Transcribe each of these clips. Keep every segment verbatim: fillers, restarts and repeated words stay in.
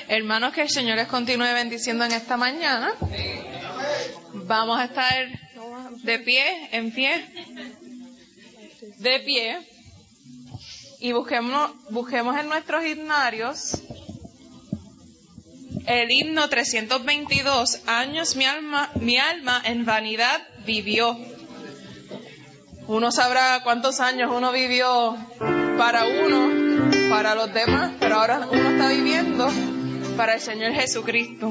Hermanos, que el Señor les continúe bendiciendo en esta mañana. Vamos a estar de pie, en pie, de pie, y busquemos, busquemos en nuestros himnarios el himno trescientos veintidós, años mi alma, mi alma en vanidad vivió. Uno sabrá cuántos años uno vivió para uno, para los demás, pero ahora uno está viviendo para el Señor Jesucristo.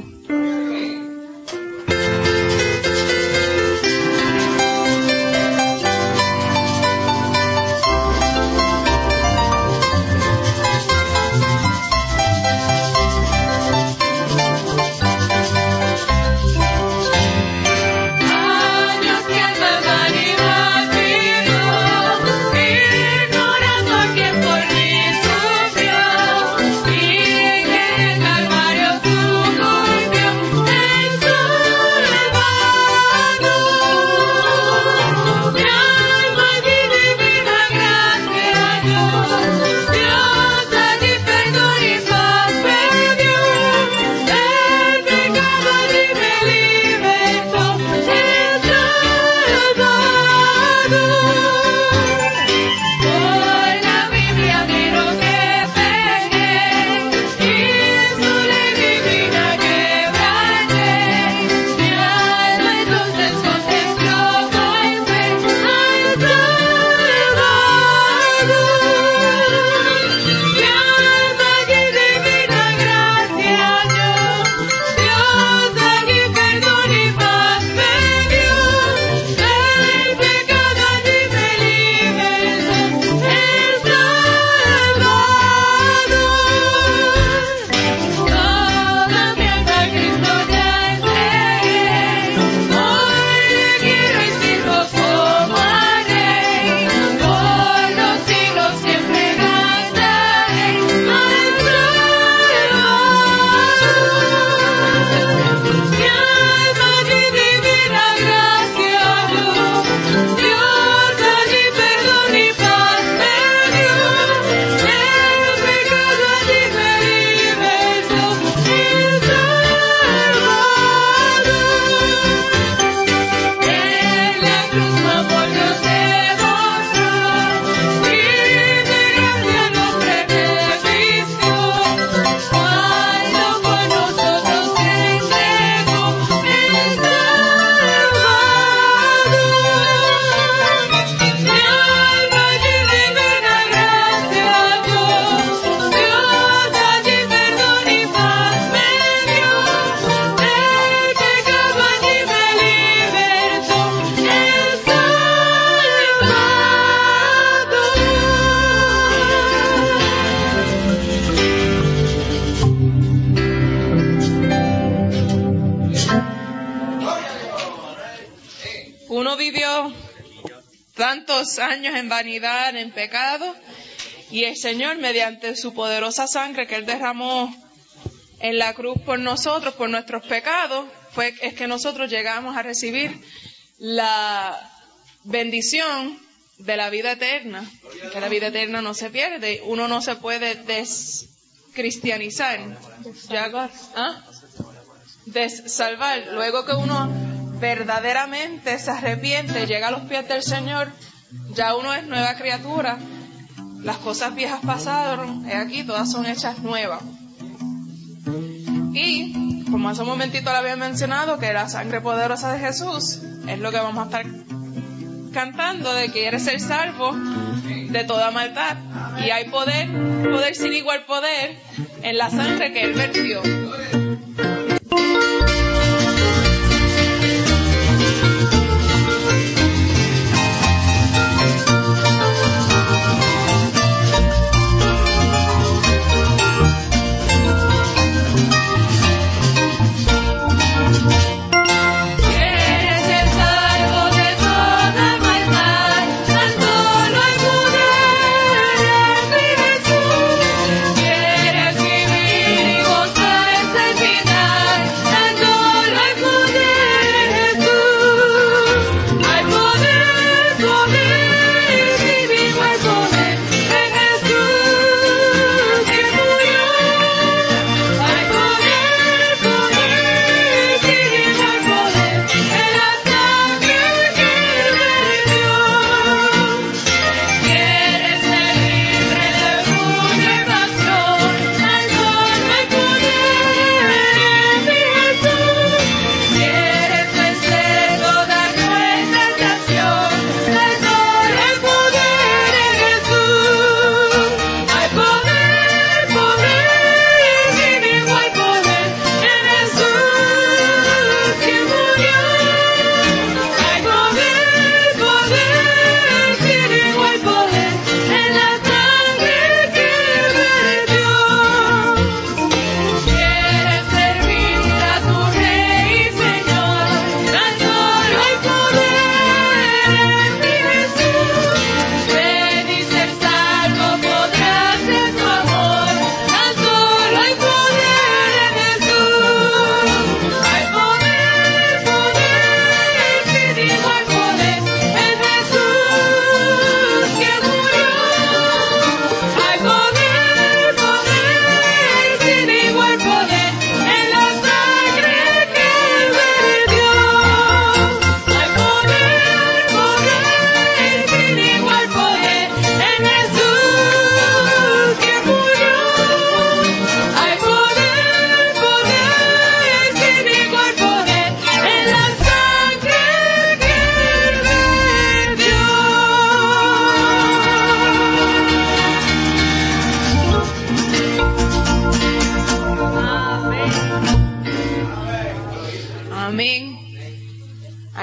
Años en vanidad, en pecado, y el Señor, mediante su poderosa sangre que Él derramó en la cruz por nosotros, por nuestros pecados, fue es que nosotros llegamos a recibir la bendición de la vida eterna, que la vida eterna no se pierde, uno no se puede descristianizar, ¿ah? Desalvar, luego que uno verdaderamente se arrepiente, llega a los pies del Señor, ya uno es nueva criatura, las cosas viejas pasaron, he aquí, todas son hechas nuevas. Y, como hace un momentito le había mencionado, que la sangre poderosa de Jesús es lo que vamos a estar cantando, de que eres el salvo de toda maldad. Y hay poder, poder sin igual poder, en la sangre que Él vertió. Quieres vivir y gozar ese final.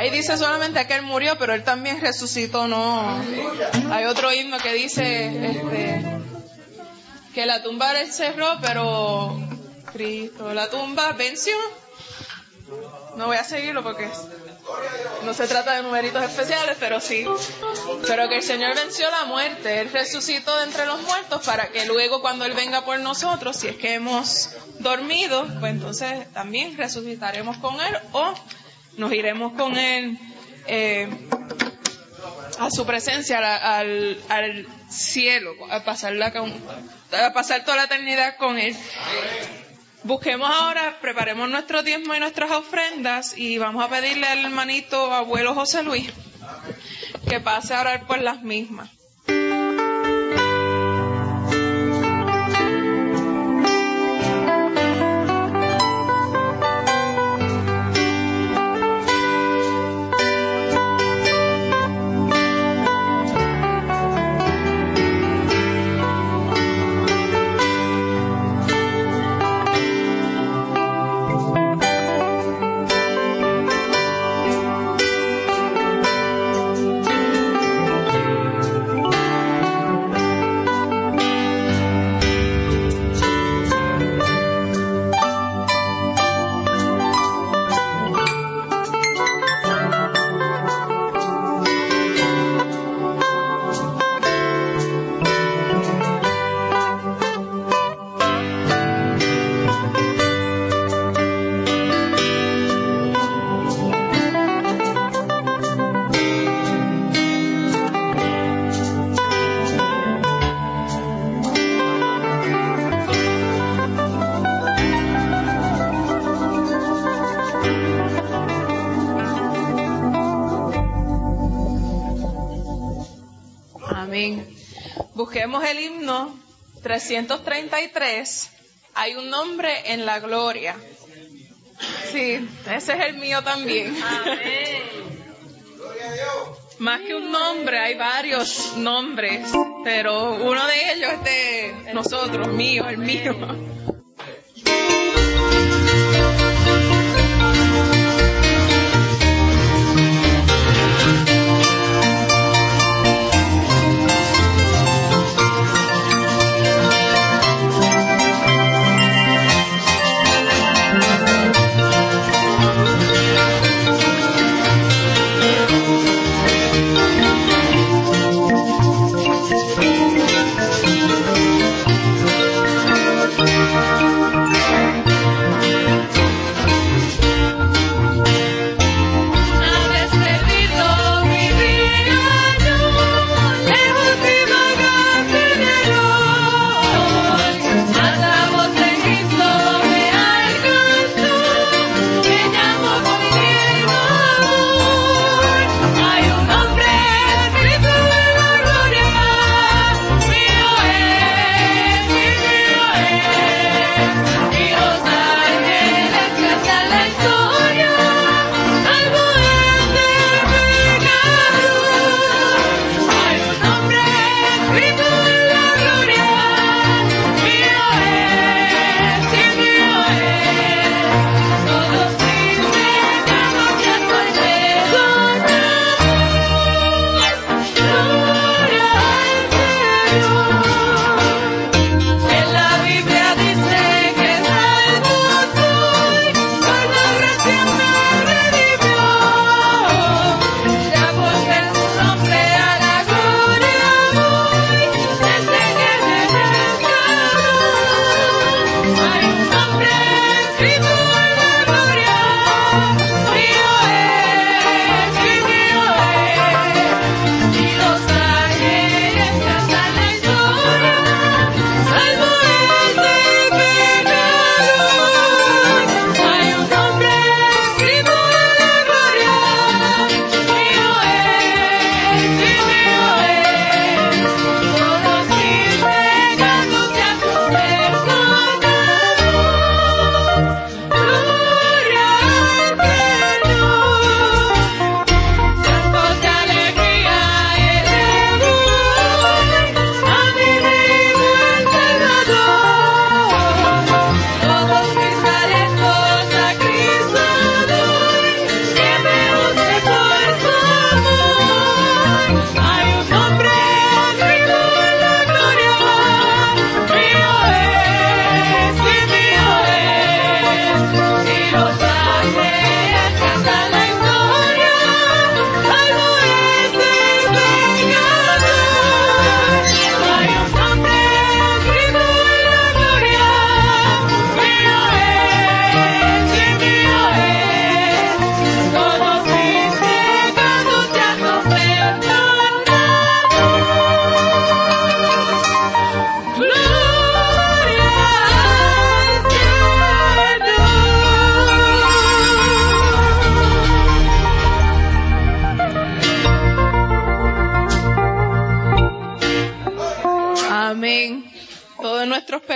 ahí dice solamente que Él murió, pero Él también resucitó, no. Hay otro himno que dice este, que la tumba Él cerró, pero Cristo la tumba venció. No voy a seguirlo porque no se trata de numeritos especiales, pero sí. Pero que el Señor venció la muerte. Él resucitó de entre los muertos para que luego cuando Él venga por nosotros, si es que hemos dormido, pues entonces también resucitaremos con Él o nos iremos con Él eh, a su presencia, al, al cielo, a pasar, la, a pasar toda la eternidad con Él. Busquemos ahora, preparemos nuestro diezmo y nuestras ofrendas y vamos a pedirle al hermanito abuelo José Luis que pase a orar por las mismas. Busquemos el himno trescientos treinta y tres. Hay un nombre en la gloria. Sí, ese es el mío también. Amén. Más que un nombre, hay varios nombres, pero uno de ellos es de nosotros, mío, el mío.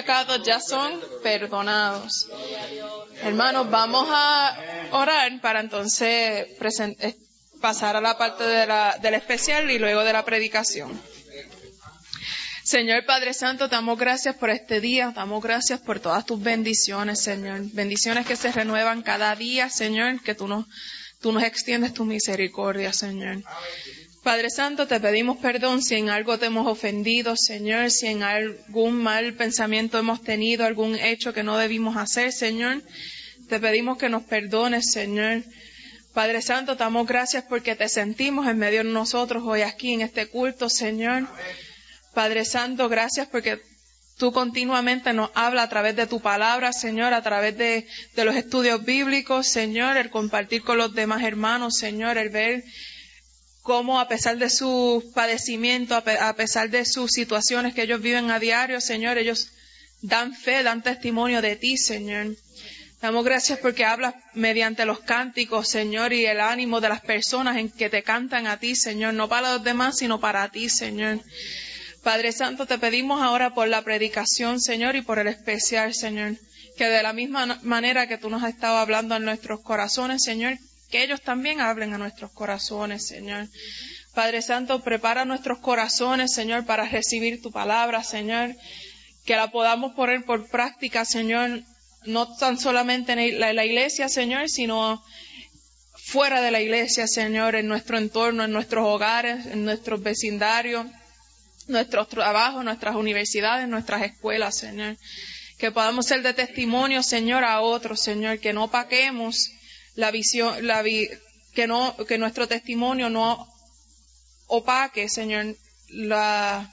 pecados ya son perdonados. Hermanos, vamos a orar para entonces present- pasar a la parte de la, del especial y luego de la predicación. Señor Padre Santo, te damos gracias por este día, te damos gracias por todas tus bendiciones, Señor. Bendiciones que se renuevan cada día, Señor, que tú nos, tú nos extiendes tu misericordia, Señor. Padre Santo, te pedimos perdón si en algo te hemos ofendido, Señor, si en algún mal pensamiento hemos tenido, algún hecho que no debimos hacer, Señor. Te pedimos que nos perdones, Señor. Padre Santo, te damos gracias porque te sentimos en medio de nosotros hoy aquí en este culto, Señor. Padre Santo, gracias porque tú continuamente nos hablas a través de tu palabra, Señor, a través de, de los estudios bíblicos, Señor, el compartir con los demás hermanos, Señor, el ver cómo a pesar de sus padecimientos, a, pe- a pesar de sus situaciones que ellos viven a diario, Señor, ellos dan fe, dan testimonio de ti, Señor. Damos gracias porque hablas mediante los cánticos, Señor, y el ánimo de las personas en que te cantan a ti, Señor, no para los demás, sino para ti, Señor. Padre Santo, te pedimos ahora por la predicación, Señor, y por el especial, Señor, que de la misma manera que tú nos has estado hablando en nuestros corazones, Señor, que ellos también hablen a nuestros corazones, Señor. Padre Santo, prepara nuestros corazones, Señor, para recibir tu palabra, Señor, que la podamos poner por práctica, Señor, no tan solamente en la, la iglesia, Señor, sino fuera de la iglesia, Señor, en nuestro entorno, en nuestros hogares, en nuestros vecindarios, nuestros trabajos, nuestras universidades, nuestras escuelas, Señor. Que podamos ser de testimonio, Señor, a otros, Señor, que no opaquemos la visión, la vi, que no, que nuestro testimonio no opaque, Señor, la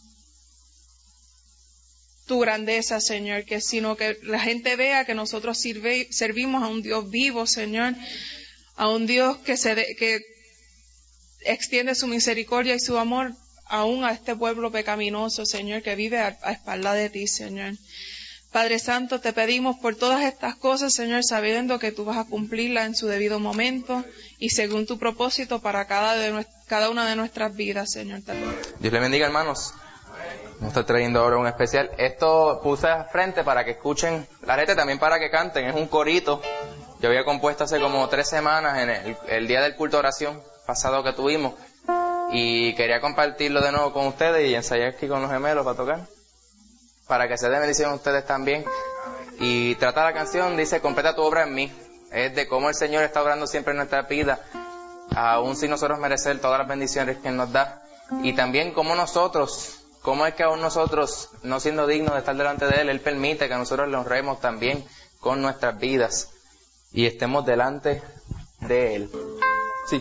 tu grandeza, Señor, que sino que la gente vea que nosotros sirve, servimos a un Dios vivo, Señor, a un Dios que se de, que extiende su misericordia y su amor aún a este pueblo pecaminoso, Señor, que vive a, a espalda de ti, Señor. Padre Santo, te pedimos por todas estas cosas, Señor, sabiendo que tú vas a cumplirlas en su debido momento y según tu propósito para cada, de, cada una de nuestras vidas, Señor. Dios le bendiga, hermanos. Nos está trayendo ahora un especial. Esto puse al frente para que escuchen la letra, también para que canten. Es un corito. Yo había compuesto hace como tres semanas en el, el día del culto de oración pasado que tuvimos. Y quería compartirlo de nuevo con ustedes y ensayar aquí con los gemelos para tocar. Para que se den bendición a ustedes también. Y trata la canción, dice, completa tu obra en mí. Es de cómo el Señor está obrando siempre en nuestra vida, aún sin nosotros merecer todas las bendiciones que Él nos da. Y también cómo nosotros, cómo es que aún nosotros, no siendo dignos de estar delante de Él, Él permite que nosotros le honremos también con nuestras vidas y estemos delante de Él. Sí.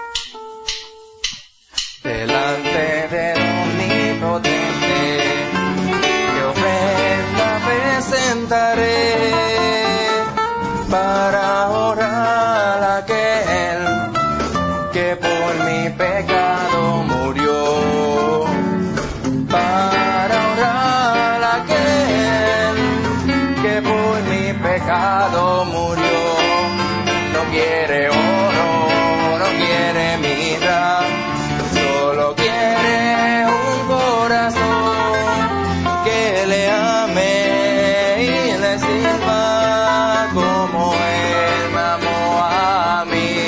Delante del Omnipotente, que ofrenda presentaré para orar a aquel que por mi pecado murió, para orar a aquel que por mi pecado murió. No quiere oro, no quiere mirra, solo quiere un corazón que le ame y le sirva como Él me amó a mí.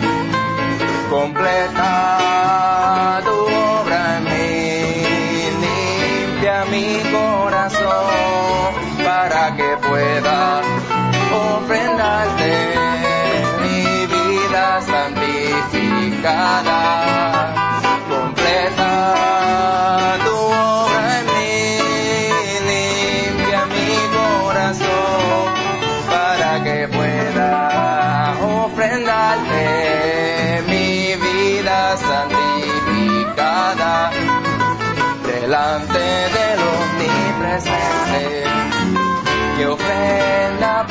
Completa tu obra en mí, limpia mi corazón para que pueda ofrendarte mi vida santificada. Completa tu obra en mí, limpia mi corazón para que pueda ofrendarte mi vida santificada delante del Omnipresente. ¿Qué ofrenda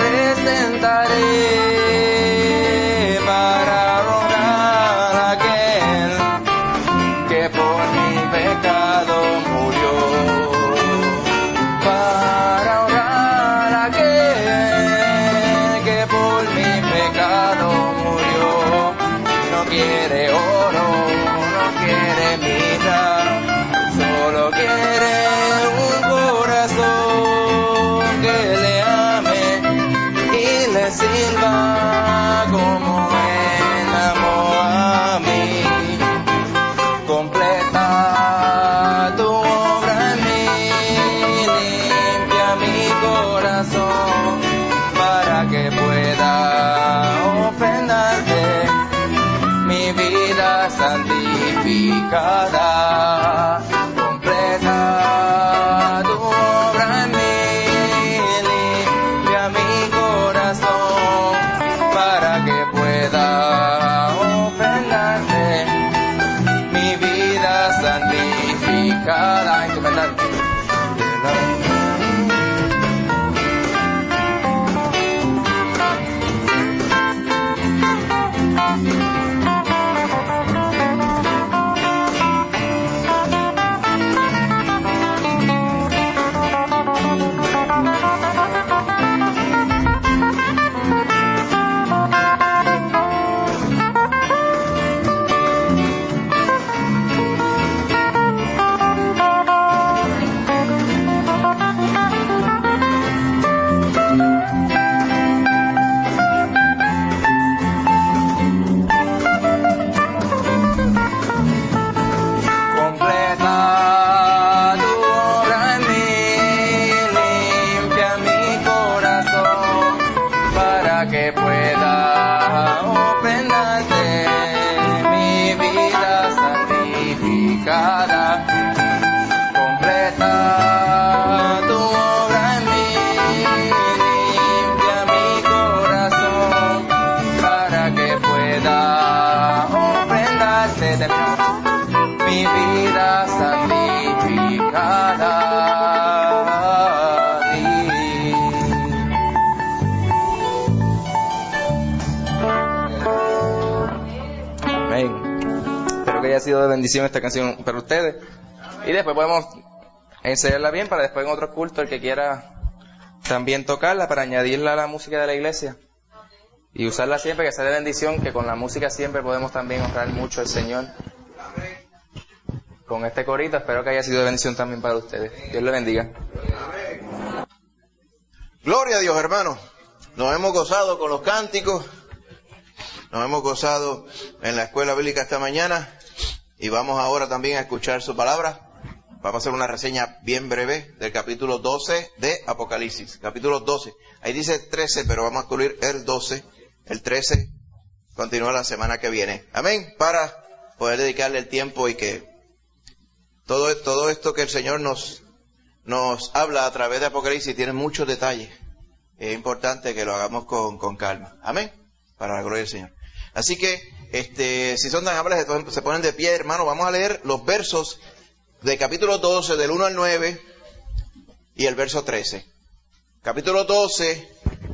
presentaré para orar a aquel que por mi pecado murió? Para orar a aquel que por mi pecado murió. No quiere oro, no quiere mirra, solo quiere un corazón haya sido de bendición esta canción para ustedes. Y después podemos ensayarla bien para después en otro culto el que quiera también tocarla para añadirla a la música de la iglesia. Y usarla siempre, que sea de bendición, que con la música siempre podemos también honrar mucho al Señor. Con este corito espero que haya sido de bendición también para ustedes. Dios les bendiga. Gloria a Dios, hermanos. Nos hemos gozado con los cánticos. Nos hemos gozado en la escuela bíblica esta mañana. Y vamos ahora también a escuchar su palabra. Vamos a hacer una reseña bien breve del capítulo doce de Apocalipsis. Capítulo doce. Ahí dice trece, pero vamos a cubrir el doce. El trece continúa la semana que viene. Amén. Para poder dedicarle el tiempo y que todo, todo esto que el Señor nos, nos habla a través de Apocalipsis tiene muchos detalles. Es importante que lo hagamos con, con calma. Amén. Para la gloria del Señor. Así que, este, si son tan amables, se ponen de pie, hermano. Vamos a leer los versos de capítulo doce, del uno al nueve, y el verso trece. Capítulo doce,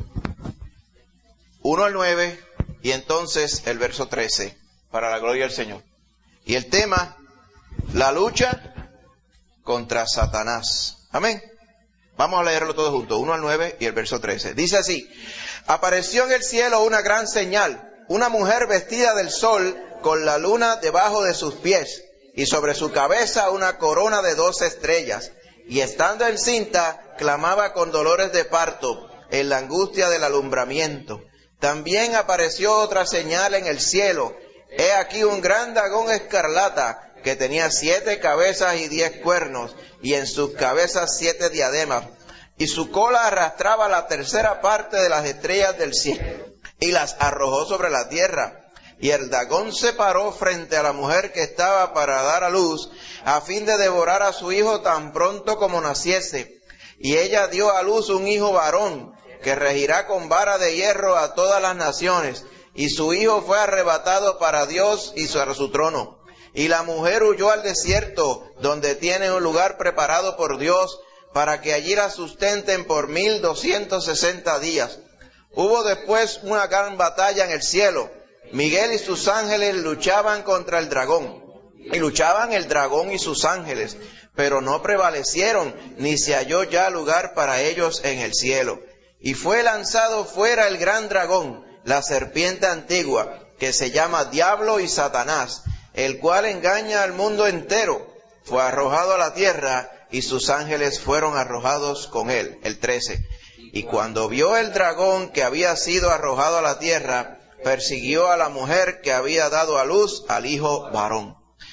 uno al nueve, y entonces el verso trece, para la gloria del Señor. Y el tema, la lucha contra Satanás. Amén. Vamos a leerlo todos juntos, uno al nueve y el verso trece. Dice así: apareció en el cielo una gran señal, una mujer vestida del sol, con la luna debajo de sus pies, y sobre su cabeza una corona de doce estrellas. Y estando encinta, clamaba con dolores de parto, en la angustia del alumbramiento. También apareció otra señal en el cielo. He aquí un gran dragón escarlata, que tenía siete cabezas y diez cuernos, y en sus cabezas siete diademas. Y su cola arrastraba la tercera parte de las estrellas del cielo, y las arrojó sobre la tierra. Y el dragón se paró frente a la mujer que estaba para dar a luz, a fin de devorar a su hijo tan pronto como naciese. Y ella dio a luz un hijo varón, que regirá con vara de hierro a todas las naciones. Y su hijo fue arrebatado para Dios y a su trono. Y la mujer huyó al desierto, donde tiene un lugar preparado por Dios, para que allí la sustenten por mil doscientos sesenta días. Hubo después una gran batalla en el cielo. Miguel y sus ángeles luchaban contra el dragón. Y luchaban el dragón y sus ángeles, pero no prevalecieron, ni se halló ya lugar para ellos en el cielo. Y fue lanzado fuera el gran dragón, la serpiente antigua, que se llama Diablo y Satanás, el cual engaña al mundo entero. Fue arrojado a la tierra, y sus ángeles fueron arrojados con él. El trece. Y cuando vio el dragón que había sido arrojado a la tierra, persiguió a la mujer que había dado a luz al hijo varón.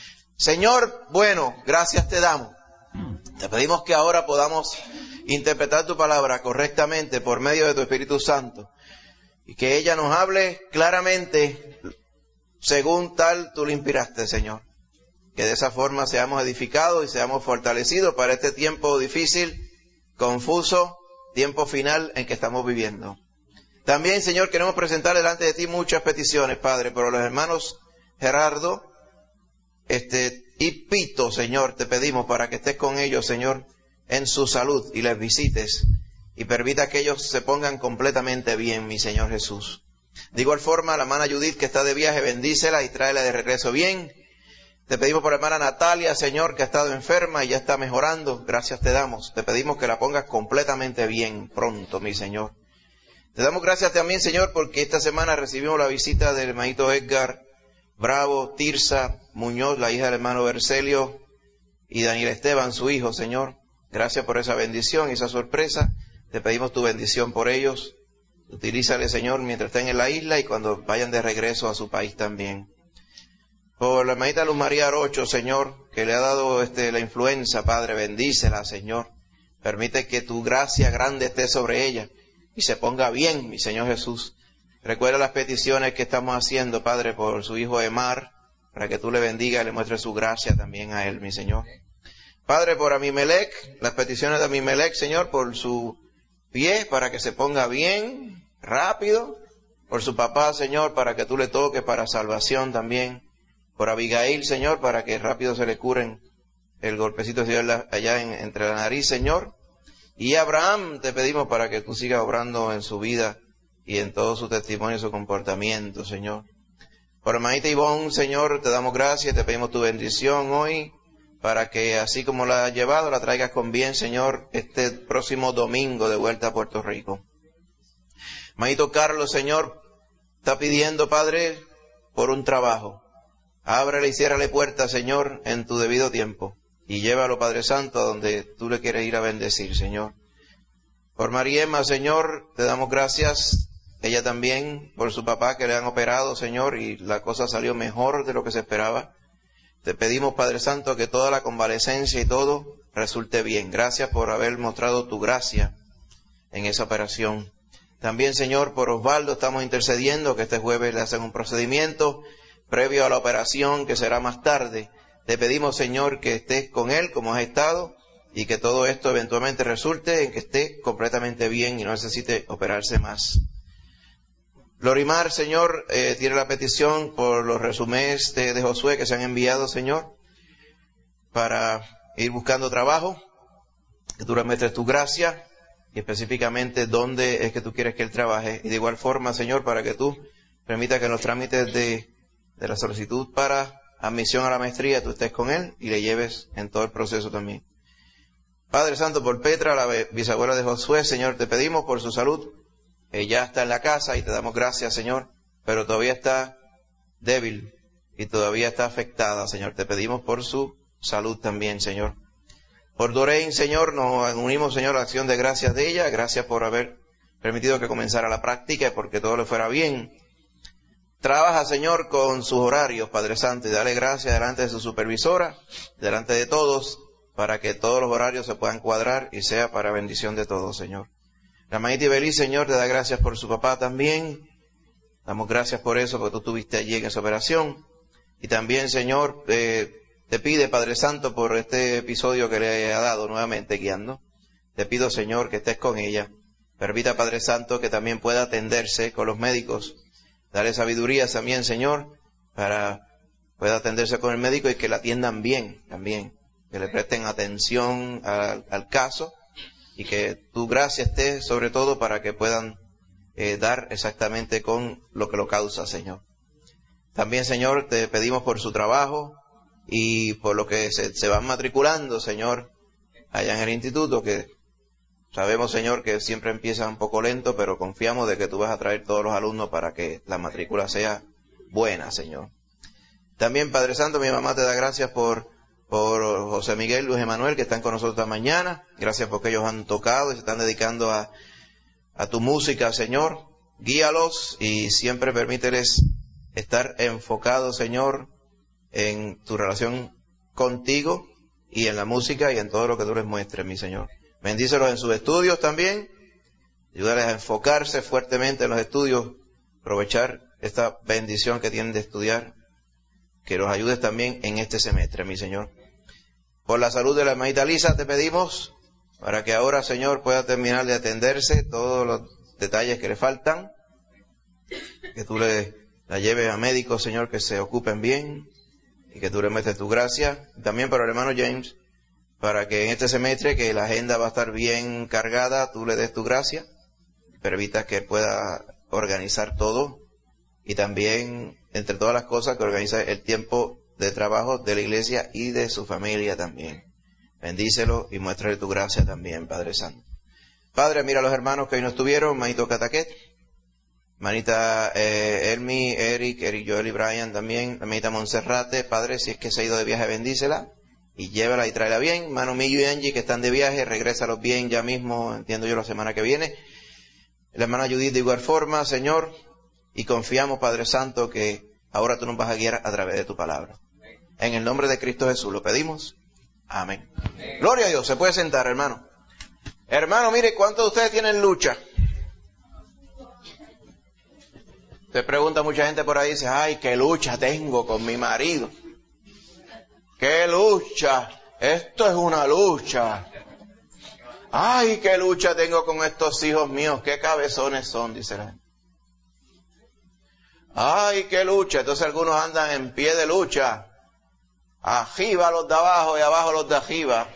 Señor, bueno, gracias te damos. Te pedimos que ahora podamos interpretar tu palabra correctamente por medio de tu Espíritu Santo, y que ella nos hable claramente según tal tú lo inspiraste, Señor. Que de esa forma seamos edificados y seamos fortalecidos para este tiempo difícil, confuso, tiempo final en que estamos viviendo. También, Señor, queremos presentar delante de ti muchas peticiones, Padre, por los hermanos Gerardo este, y Pito, Señor, te pedimos para que estés con ellos, Señor, en su salud y les visites y permita que ellos se pongan completamente bien, mi Señor Jesús. De igual forma, la hermana Judith que está de viaje, bendícela y tráela de regreso bien. Te pedimos por la hermana Natalia, Señor, que ha estado enferma y ya está mejorando. Gracias te damos. Te pedimos que la pongas completamente bien pronto, mi Señor. Te damos gracias también, Señor, porque esta semana recibimos la visita del hermanito Edgar Bravo, Tirsa Muñoz, la hija del hermano Bercelio, y Daniel Esteban, su hijo, Señor. Gracias por esa bendición y esa sorpresa. Te pedimos tu bendición por ellos. Utilízale, Señor, mientras estén en la isla y cuando vayan de regreso a su país también. Por la hermanita Luz María Arocho, Señor, que le ha dado este, la influenza, Padre, bendícela, Señor. Permite que tu gracia grande esté sobre ella y se ponga bien, mi Señor Jesús. Recuerda las peticiones que estamos haciendo, Padre, por su hijo Emar, para que tú le bendigas y le muestres su gracia también a él, mi Señor. Padre, por Amimelec, las peticiones de Amimelec, Señor, por su pie, para que se ponga bien, rápido. Por su papá, Señor, para que tú le toques para salvación también. Por Abigail, Señor, para que rápido se le curen el golpecito allá en, entre la nariz, Señor. Y Abraham, te pedimos para que tú sigas obrando en su vida y en todo su testimonio y su comportamiento, Señor. Por hermanita Ivonne, Señor, te damos gracias, te pedimos tu bendición hoy, para que así como la has llevado, la traigas con bien, Señor, este próximo domingo de vuelta a Puerto Rico. Hermanito Carlos, Señor, está pidiendo, Padre, por un trabajo. Ábrele y ciérrale puertas, Señor, en tu debido tiempo. Y llévalo, Padre Santo, a donde tú le quieres ir a bendecir, Señor. Por Mariema, Señor, te damos gracias. Ella también, por su papá que le han operado, Señor, y la cosa salió mejor de lo que se esperaba. Te pedimos, Padre Santo, que toda la convalecencia y todo resulte bien. Gracias por haber mostrado tu gracia en esa operación. También, Señor, por Osvaldo estamos intercediendo que este jueves le hacen un procedimiento previo a la operación que será más tarde. Te pedimos, Señor, que estés con él como has estado y que todo esto eventualmente resulte en que esté completamente bien y no necesite operarse más. Lorimar, Señor, eh, tiene la petición por los resúmenes de, de Josué que se han enviado, Señor, para ir buscando trabajo, que tú le metes tu gracia y específicamente dónde es que tú quieres que él trabaje. Y de igual forma, Señor, para que tú permitas que en los trámites de, de la solicitud para admisión a la maestría tú estés con él y le lleves en todo el proceso también. Padre Santo, por Petra, la bisabuela de Josué, Señor, te pedimos por su salud. Ella está en la casa y te damos gracias, Señor, pero todavía está débil y todavía está afectada, Señor. Te pedimos por su salud también, Señor. Por Doreen, Señor, nos unimos, Señor, a la acción de gracias de ella. Gracias por haber permitido que comenzara la práctica y porque todo le fuera bien. Trabaja, Señor, con sus horarios, Padre Santo, y dale gracias delante de su supervisora, delante de todos, para que todos los horarios se puedan cuadrar y sea para bendición de todos, Señor. La hermanita Ibelí, Señor, te da gracias por su papá también. Damos gracias por eso, porque tú estuviste allí en esa operación. Y también, Señor, eh, te pide, Padre Santo, por este episodio que le ha dado nuevamente guiando. Te pido, Señor, que estés con ella. Permita, Padre Santo, que también pueda atenderse con los médicos. Dale sabiduría también, Señor, para pueda atenderse con el médico y que la atiendan bien también. Que le presten atención al, al caso. Y que tu gracia esté sobre todo para que puedan eh, dar exactamente con lo que lo causa, Señor. También, Señor, te pedimos por su trabajo y por lo que se, se van matriculando, Señor, allá en el instituto, que sabemos, Señor, que siempre empieza un poco lento, pero confiamos de que tú vas a traer todos los alumnos para que la matrícula sea buena, Señor. También, Padre Santo, mi mamá te da gracias por por José Miguel, Luis Emanuel, que están con nosotros esta mañana. Gracias porque ellos han tocado y se están dedicando a, a tu música, Señor. Guíalos y siempre permíteles estar enfocados, Señor, en tu relación contigo y en la música y en todo lo que tú les muestres, mi Señor. Bendícelos en sus estudios también. Ayúdales a enfocarse fuertemente en los estudios, aprovechar esta bendición que tienen de estudiar. Que los ayudes también en este semestre, mi Señor. Por la salud de la hermanita Lisa te pedimos, para que ahora, Señor, pueda terminar de atenderse todos los detalles que le faltan. Que tú le la lleves a médicos, Señor, que se ocupen bien. Y que tú le metes tu gracia. También para el hermano James, para que en este semestre, que la agenda va a estar bien cargada, tú le des tu gracia. Permitas que él pueda organizar todo. Y también, entre todas las cosas, que organiza el tiempo de trabajo de la iglesia y de su familia también. Bendícelo y muéstrale tu gracia también, Padre Santo. Padre, mira a los hermanos que hoy no estuvieron, manito Cataquet, manita eh, Elmi, Eric, Eric Joel y Brian también, manita Monserrate. Padre, si es que se ha ido de viaje, bendícela y llévala y tráela bien. Mano Millo y Angie, que están de viaje, regrésalos bien ya mismo, entiendo yo, la semana que viene. La hermana Judith de igual forma, Señor. Y confiamos, Padre Santo, que ahora tú nos vas a guiar a través de tu palabra. En el nombre de Cristo Jesús lo pedimos. Amén. Amén. Gloria a Dios. Se puede sentar, hermano. Hermano, mire, ¿cuántos de ustedes tienen lucha? Te pregunta mucha gente por ahí, dice, ay, qué lucha tengo con mi marido. Qué lucha. Esto es una lucha. Ay, qué lucha tengo con estos hijos míos. Qué cabezones son, dice la gente. Ay, qué lucha. Entonces algunos andan en pie de lucha. Arriba los de abajo y abajo los de arriba.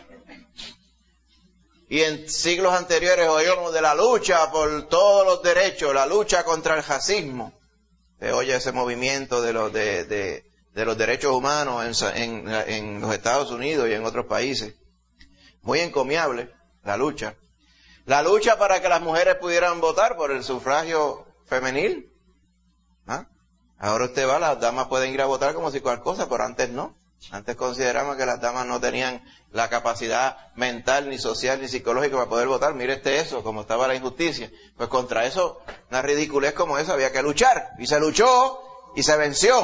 Y en siglos anteriores oímos de la lucha por todos los derechos, la lucha contra el racismo. Usted oye ese movimiento de los, de, de, de los derechos humanos en, en, en los Estados Unidos y en otros países. Muy encomiable la lucha. La lucha para que las mujeres pudieran votar por el sufragio femenil. ¿Ah? Ahora usted va, las damas pueden ir a votar como si cualquier cosa, pero antes no. Antes consideramos que las damas no tenían la capacidad mental, ni social, ni psicológica para poder votar. Mire este eso, como estaba la injusticia. Pues contra eso, una ridiculez como esa, había que luchar. Y se luchó y se venció.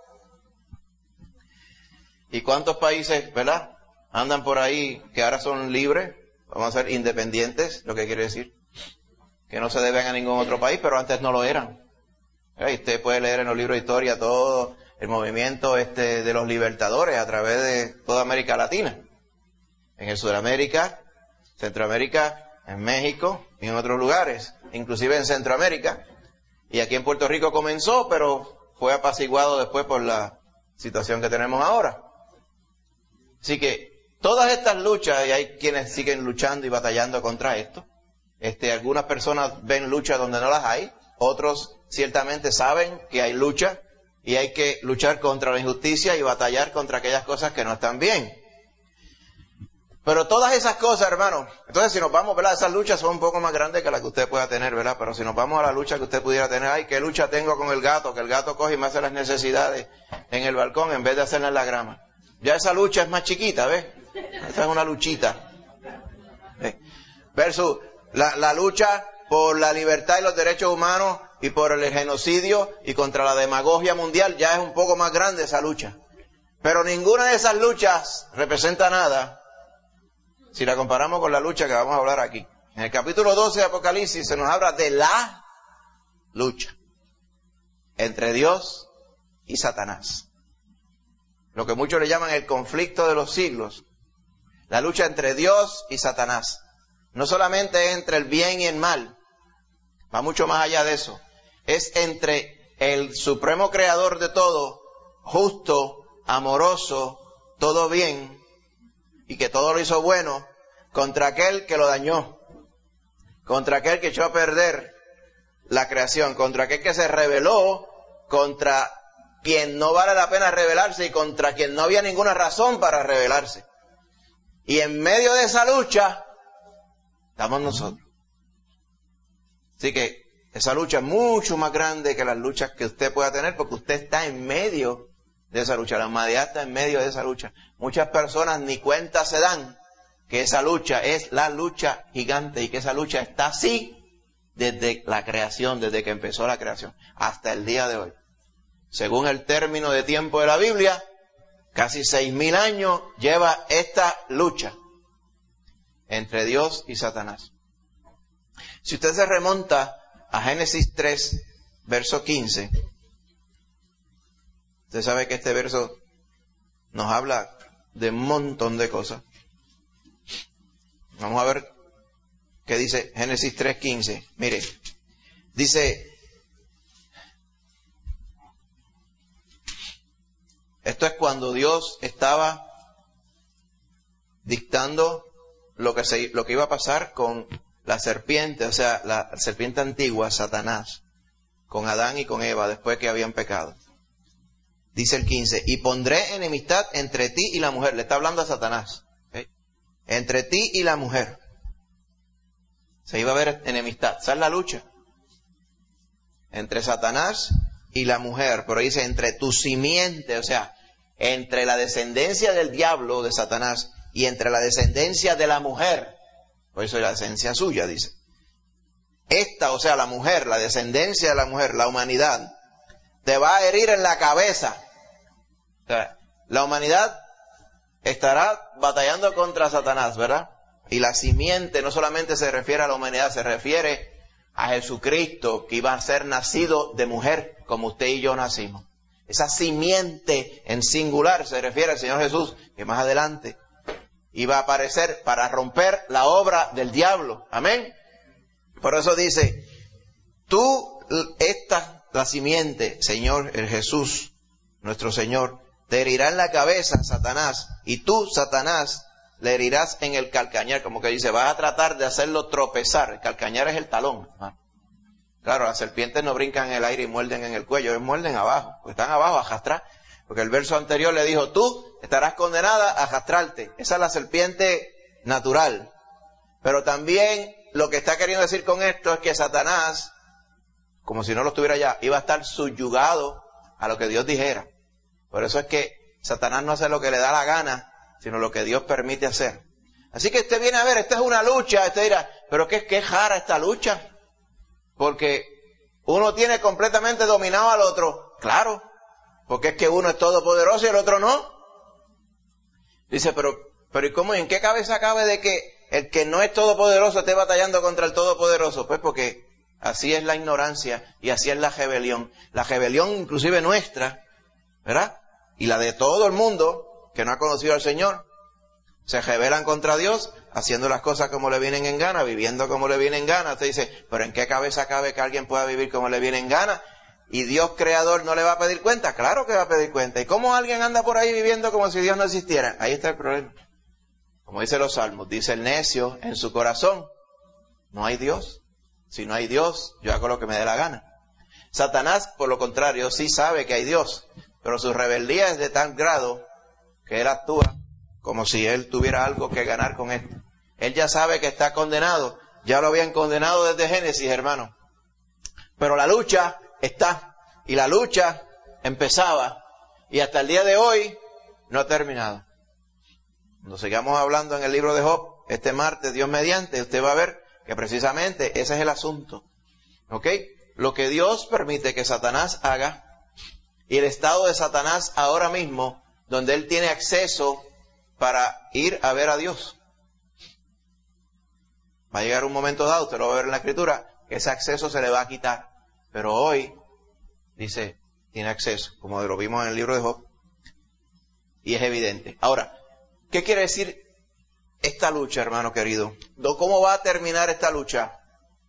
¿Y cuántos países, verdad, andan por ahí que ahora son libres? Vamos a ser independientes, lo que quiere decir que no se deben a ningún otro país, pero antes no lo eran. ¿Eh? Usted puede leer en los libros de historia todo el movimiento este de los libertadores a través de toda América Latina. En el Sudamérica, Centroamérica, en México y en otros lugares, inclusive en Centroamérica. Y aquí en Puerto Rico comenzó, pero fue apaciguado después por la situación que tenemos ahora. Así que todas estas luchas, y hay quienes siguen luchando y batallando contra esto. Este, algunas personas ven luchas donde no las hay, otros ciertamente saben que hay lucha y hay que luchar contra la injusticia y batallar contra aquellas cosas que no están bien. Pero todas esas cosas, hermanos, entonces si nos vamos, ¿verdad? Esas luchas son un poco más grandes que las que usted pueda tener, ¿verdad? Pero si nos vamos a la lucha que usted pudiera tener, ay, ¿qué lucha tengo con el gato? Que el gato coge y me hace las necesidades en el balcón en vez de hacerlas en la grama. Ya esa lucha es más chiquita, ¿ves? Esa es una luchita. ¿Ves? Versus la, la lucha por la libertad y los derechos humanos y por el genocidio y contra la demagogia mundial, ya es un poco más grande esa lucha. Pero ninguna de esas luchas representa nada si la comparamos con la lucha que vamos a hablar aquí. En el capítulo doce de Apocalipsis se nos habla de la lucha entre Dios y Satanás. Lo que muchos le llaman el conflicto de los siglos. La lucha entre Dios y Satanás. No solamente es entre el bien y el mal, va mucho más allá de eso. Es entre el supremo creador de todo, justo, amoroso, todo bien, y que todo lo hizo bueno, contra aquel que lo dañó, contra aquel que echó a perder la creación, contra aquel que se rebeló, contra quien no vale la pena rebelarse y contra quien no había ninguna razón para rebelarse. Y en medio de esa lucha, estamos nosotros. Así que esa lucha es mucho más grande que las luchas que usted pueda tener, porque usted está en medio de esa lucha. La humanidad está en medio de esa lucha. Muchas personas ni cuenta se dan que esa lucha es la lucha gigante y que esa lucha está así desde la creación, desde que empezó la creación, hasta el día de hoy. Según el término de tiempo de la Biblia, casi seis mil años lleva esta lucha entre Dios y Satanás. Si usted se remonta a Génesis tres, verso quince, usted sabe que este verso nos habla de un montón de cosas. Vamos a ver qué dice Génesis tres, quince. Mire, dice, esto es cuando Dios estaba dictando lo que se, lo que iba a pasar con la serpiente, o sea, la serpiente antigua, Satanás, con Adán y con Eva, después que habían pecado. Dice el quince, y pondré enemistad entre ti y la mujer. Le está hablando a Satanás. ¿Okay? Entre ti y la mujer. Se iba a ver enemistad. Esa es la lucha. Entre Satanás y la mujer. Pero dice, entre tu simiente, o sea, entre la descendencia del diablo, de Satanás, y entre la descendencia de la mujer. Por eso es la descendencia suya, dice. Esta, o sea, la mujer, la descendencia de la mujer, la humanidad, te va a herir en la cabeza. O sea, la humanidad estará batallando contra Satanás, ¿verdad? Y la simiente no solamente se refiere a la humanidad, se refiere a Jesucristo, que iba a ser nacido de mujer, como usted y yo nacimos. Esa simiente en singular se refiere al Señor Jesús, que más adelante iba a aparecer para romper la obra del diablo. Amén. Por eso dice, tú, esta, la simiente, Señor, el Jesús, nuestro Señor, te herirá en la cabeza, Satanás, y tú, Satanás, le herirás en el calcañar, como que dice, vas a tratar de hacerlo tropezar. El calcañar es el talón, ¿no? Claro, las serpientes no brincan en el aire y muerden en el cuello, ellos muerden abajo, porque están abajo, a arrastrar. Porque el verso anterior le dijo, tú estarás condenada a arrastrarte. Esa es la serpiente natural. Pero también lo que está queriendo decir con esto es que Satanás, como si no lo estuviera ya, iba a estar subyugado a lo que Dios dijera. Por eso es que Satanás no hace lo que le da la gana, sino lo que Dios permite hacer. Así que usted viene a ver, esta es una lucha, usted dirá, pero qué, qué jara esta lucha. Porque uno tiene completamente dominado al otro. Claro, porque es que uno es todopoderoso y el otro no. Dice, pero, pero ¿y cómo? ¿En qué cabeza cabe de que el que no es todopoderoso esté batallando contra el todopoderoso? Pues porque así es la ignorancia y así es la rebelión. La rebelión inclusive nuestra, ¿verdad? Y la de todo el mundo que no ha conocido al Señor. Se rebelan contra Dios, haciendo las cosas como le vienen en gana, viviendo como le vienen en gana. Usted dice, pero ¿en qué cabeza cabe que alguien pueda vivir como le viene en gana? ¿Y Dios creador no le va a pedir cuenta? Claro que va a pedir cuenta. ¿Y cómo alguien anda por ahí viviendo como si Dios no existiera? Ahí está el problema. Como dice los salmos, dice el necio en su corazón, no hay Dios. Si no hay Dios, yo hago lo que me dé la gana. Satanás, por lo contrario, sí sabe que hay Dios, pero su rebeldía es de tal grado que él actúa como si él tuviera algo que ganar con esto. Él ya sabe que está condenado. Ya lo habían condenado desde Génesis, hermano. Pero la lucha está. Y la lucha empezaba. Y hasta el día de hoy no ha terminado. Cuando sigamos hablando en el libro de Job, este martes, Dios mediante, usted va a ver que precisamente ese es el asunto. ¿Ok? Lo que Dios permite que Satanás haga y el estado de Satanás ahora mismo, donde él tiene acceso para ir a ver a Dios. Va a llegar un momento dado, usted lo va a ver en la Escritura, que ese acceso se le va a quitar. Pero hoy, dice, tiene acceso, como lo vimos en el libro de Job. Y es evidente. Ahora, ¿qué quiere decir esta lucha, hermano querido? ¿Cómo va a terminar esta lucha?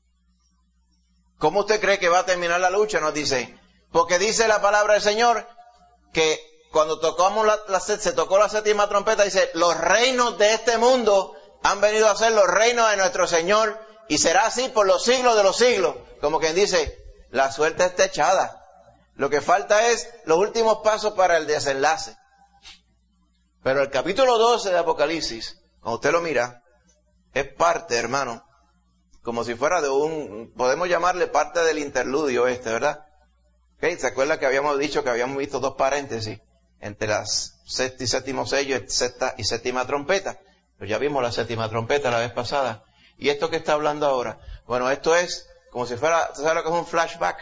¿Cómo usted cree que va a terminar la lucha? Nos dice, porque dice la palabra del Señor que cuando tocamos la, la, se tocó la séptima trompeta, dice, los reinos de este mundo han venido a ser los reinos de nuestro Señor y será así por los siglos de los siglos. Como quien dice, la suerte está echada. Lo que falta es los últimos pasos para el desenlace. Pero el capítulo doce de Apocalipsis, cuando usted lo mira, es parte, hermano, como si fuera de un, podemos llamarle parte del interludio este, ¿verdad? ¿Okay? ¿Se acuerda que habíamos dicho que habíamos visto dos paréntesis entre las sexta y séptimo sello y sexta y séptima trompeta? Pues ya vimos la séptima trompeta la vez pasada. ¿Y esto que está hablando ahora? Bueno, esto es como si fuera, ¿usted sabe lo que es un flashback?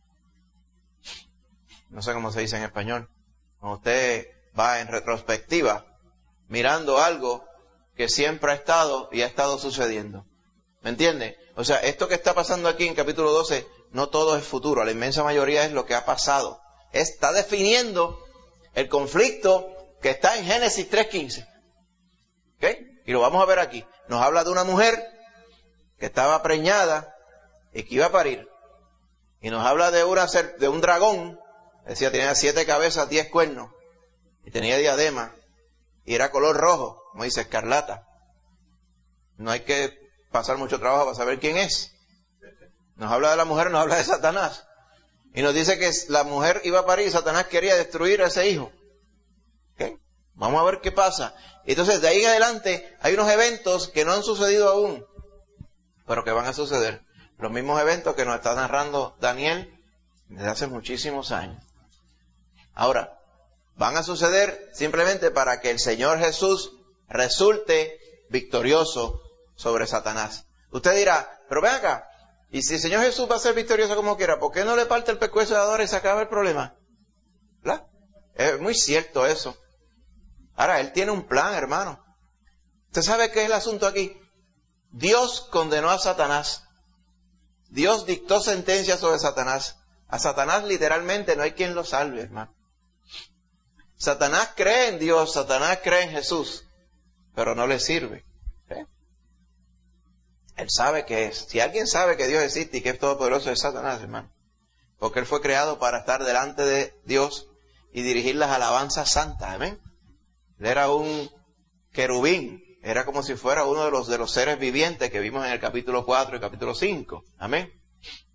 No sé cómo se dice en español. Cuando usted va en retrospectiva, mirando algo que siempre ha estado y ha estado sucediendo. ¿Me entiende? O sea, esto que está pasando aquí en capítulo doce, no todo es futuro, la inmensa mayoría es lo que ha pasado. Está definiendo el conflicto que está en Génesis tres quince. ¿Ok? Y lo vamos a ver aquí. Nos habla de una mujer que estaba preñada y que iba a parir. Y nos habla de, una, de un dragón, decía, tenía siete cabezas, diez cuernos, y tenía diadema, y era color rojo, como dice, escarlata. No hay que pasar mucho trabajo para saber quién es. Nos habla de la mujer, nos habla de Satanás. Y nos dice que la mujer iba a parir y Satanás quería destruir a ese hijo. ¿Okay? Vamos a ver qué pasa. Entonces, de ahí en adelante, hay unos eventos que no han sucedido aún, pero que van a suceder. Los mismos eventos que nos está narrando Daniel desde hace muchísimos años. Ahora, van a suceder simplemente para que el Señor Jesús resulte victorioso sobre Satanás. Usted dirá, pero ven acá, y si el Señor Jesús va a ser victorioso como quiera, ¿por qué no le parte el pescuezo de Adora y se acaba el problema? ¿Verdad? Es muy cierto eso. Ahora, Él tiene un plan, hermano. ¿Usted sabe qué es el asunto aquí? Dios condenó a Satanás. Dios dictó sentencia sobre Satanás. A Satanás literalmente no hay quien lo salve, hermano. Satanás cree en Dios, Satanás cree en Jesús, pero no le sirve. ¿Eh? Él sabe que es. Si alguien sabe que Dios existe y que es todopoderoso, es Satanás, hermano. Porque Él fue creado para estar delante de Dios y dirigir las alabanzas santas. Amén. Él era un querubín. Era como si fuera uno de los, de los seres vivientes que vimos en el capítulo cuatro y capítulo cinco. Amén.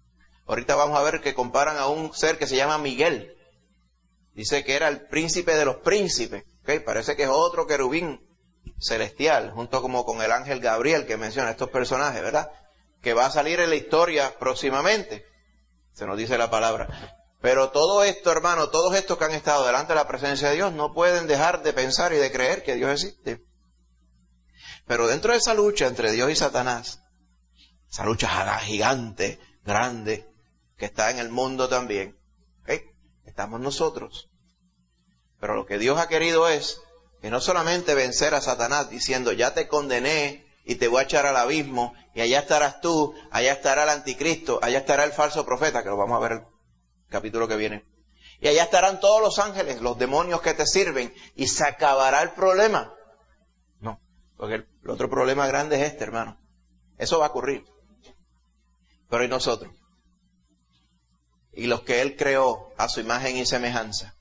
Ahorita vamos a ver que comparan a un ser que se llama Miguel. Dice que era el príncipe de los príncipes. ¿Okay? Parece que es otro querubín celestial, junto como con el ángel Gabriel que menciona estos personajes, ¿verdad? Que va a salir en la historia próximamente. Se nos dice la palabra. Pero todo esto, hermano, todos estos que han estado delante de la presencia de Dios no pueden dejar de pensar y de creer que Dios existe. Pero dentro de esa lucha entre Dios y Satanás, esa lucha gigante, grande, que está en el mundo también, ¿okay? Estamos nosotros. Pero lo que Dios ha querido es que no solamente vencer a Satanás diciendo, ya te condené y te voy a echar al abismo, y allá estarás tú, allá estará el anticristo, allá estará el falso profeta, que lo vamos a ver el capítulo que viene, y allá estarán todos los ángeles, los demonios que te sirven, y se acabará el problema. No, porque el, el otro problema grande es este, hermano. Eso va a ocurrir. Pero ¿y nosotros? Y los que Él creó a su imagen y semejanza,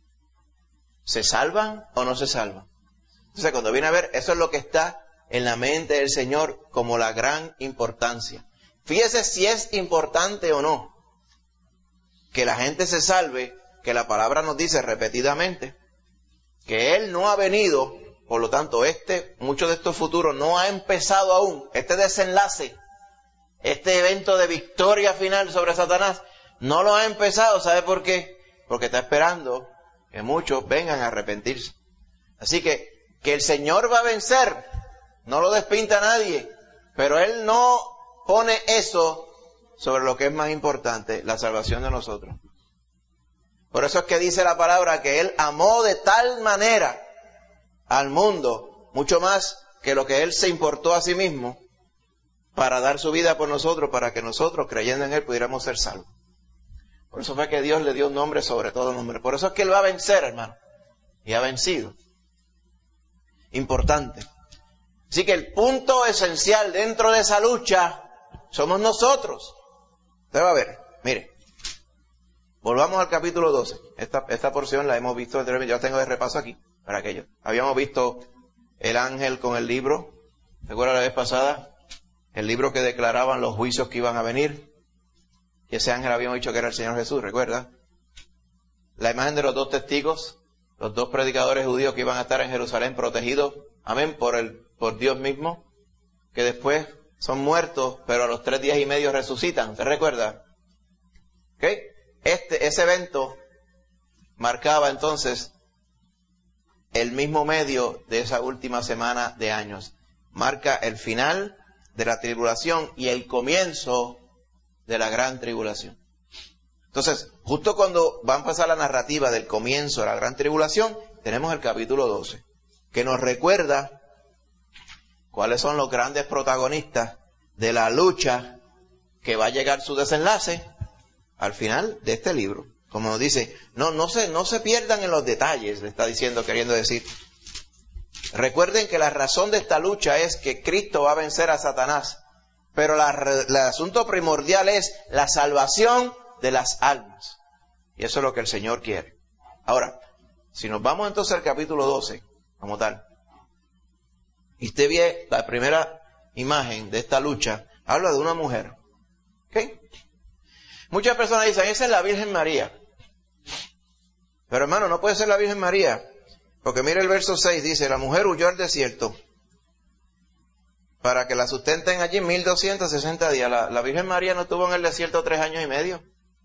¿se salvan o no se salvan? Entonces, cuando viene a ver, eso es lo que está en la mente del Señor como la gran importancia. Fíjese si es importante o no que la gente se salve, que la palabra nos dice repetidamente que Él no ha venido, por lo tanto, este, muchos de estos futuros no ha empezado aún, este desenlace, este evento de victoria final sobre Satanás, no lo ha empezado. ¿Sabe por qué? Porque está esperando que muchos vengan a arrepentirse. Así que, que el Señor va a vencer, no lo despinta nadie, pero Él no pone eso sobre lo que es más importante, la salvación de nosotros. Por eso es que dice la palabra que Él amó de tal manera al mundo, mucho más que lo que Él se importó a sí mismo, para dar su vida por nosotros, para que nosotros, creyendo en Él, pudiéramos ser salvos. Por eso fue que Dios le dio un nombre sobre todo nombre. Por eso es que Él va a vencer, hermano. Y ha vencido. Importante. Así que el punto esencial dentro de esa lucha somos nosotros. Usted va a ver, mire. Volvamos al capítulo doce. Esta, esta porción la hemos visto anteriormente. Yo la tengo de repaso aquí, para aquello. Habíamos visto el ángel con el libro. ¿Recuerda la vez pasada? El libro que declaraban los juicios que iban a venir. Y ese ángel habíamos dicho que era el Señor Jesús, ¿recuerda? La imagen de los dos testigos, los dos predicadores judíos que iban a estar en Jerusalén protegidos, amén, por el, por Dios mismo, que después son muertos, pero a los tres días y medio resucitan, ¿te recuerda? ¿Ok? Este, ese evento marcaba entonces el mismo medio de esa última semana de años. Marca el final de la tribulación y el comienzo de la gran tribulación. Entonces, justo cuando va a pasar la narrativa del comienzo de la gran tribulación, tenemos el capítulo doce, que nos recuerda cuáles son los grandes protagonistas de la lucha que va a llegar su desenlace al final de este libro. Como nos dice, no, no se, no se pierdan en los detalles, le está diciendo, queriendo decir. Recuerden que la razón de esta lucha es que Cristo va a vencer a Satanás. Pero la, el asunto primordial es la salvación de las almas. Y eso es lo que el Señor quiere. Ahora, si nos vamos entonces al capítulo doce, como tal, y usted ve la primera imagen de esta lucha, habla de una mujer. ¿Okay? Muchas personas dicen, esa es la Virgen María. Pero hermano, no puede ser la Virgen María. Porque mire el verso seis, dice, la mujer huyó al desierto para que la sustenten allí mil doscientos sesenta días. La, la Virgen María no estuvo en el desierto tres años y medio.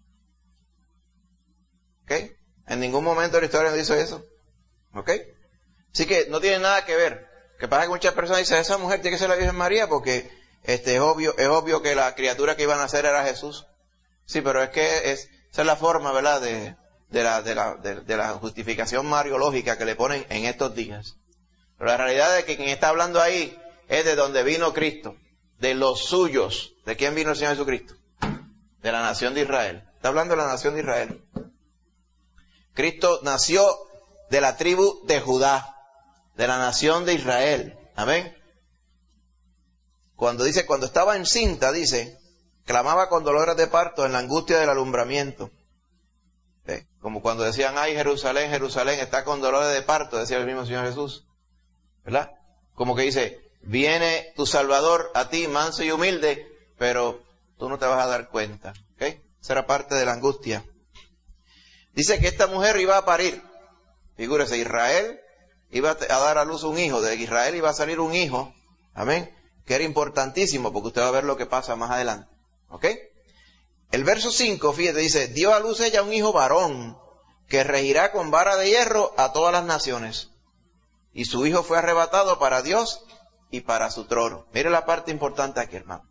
¿Ok? En ningún momento de la historia nos dice eso. ¿Ok? Así que no tiene nada que ver. Que pasa que muchas personas dicen, esa mujer tiene que ser la Virgen María porque este, es obvio, es obvio que la criatura que iban a hacer era Jesús. Sí, pero es que es, esa es la forma, ¿verdad?, de, de, la, de, la, de, de la justificación mariológica que le ponen en estos días. Pero la realidad es que quien está hablando ahí es de donde vino Cristo, de los suyos. ¿De quién vino el Señor Jesucristo? De la nación de Israel. Está hablando de la nación de Israel. Cristo nació de la tribu de Judá, de la nación de Israel. Amén. Cuando dice, cuando estaba encinta, dice, clamaba con dolores de parto en la angustia del alumbramiento. ¿Eh? Como cuando decían, ay, Jerusalén, Jerusalén, está con dolores de parto, decía el mismo Señor Jesús. ¿Verdad? Como que dice, viene tu Salvador a ti, manso y humilde, pero tú no te vas a dar cuenta. ¿Okay? Esa era parte de la angustia. Dice que esta mujer iba a parir. Figúrese, Israel iba a dar a luz un hijo. De Israel iba a salir un hijo. Amén. Que era importantísimo, porque usted va a ver lo que pasa más adelante. ¿Ok? El verso cinco, fíjate, dice, dio a luz ella un hijo varón, que regirá con vara de hierro a todas las naciones. Y su hijo fue arrebatado para Dios y para su trono. Mire la parte importante aquí, hermano.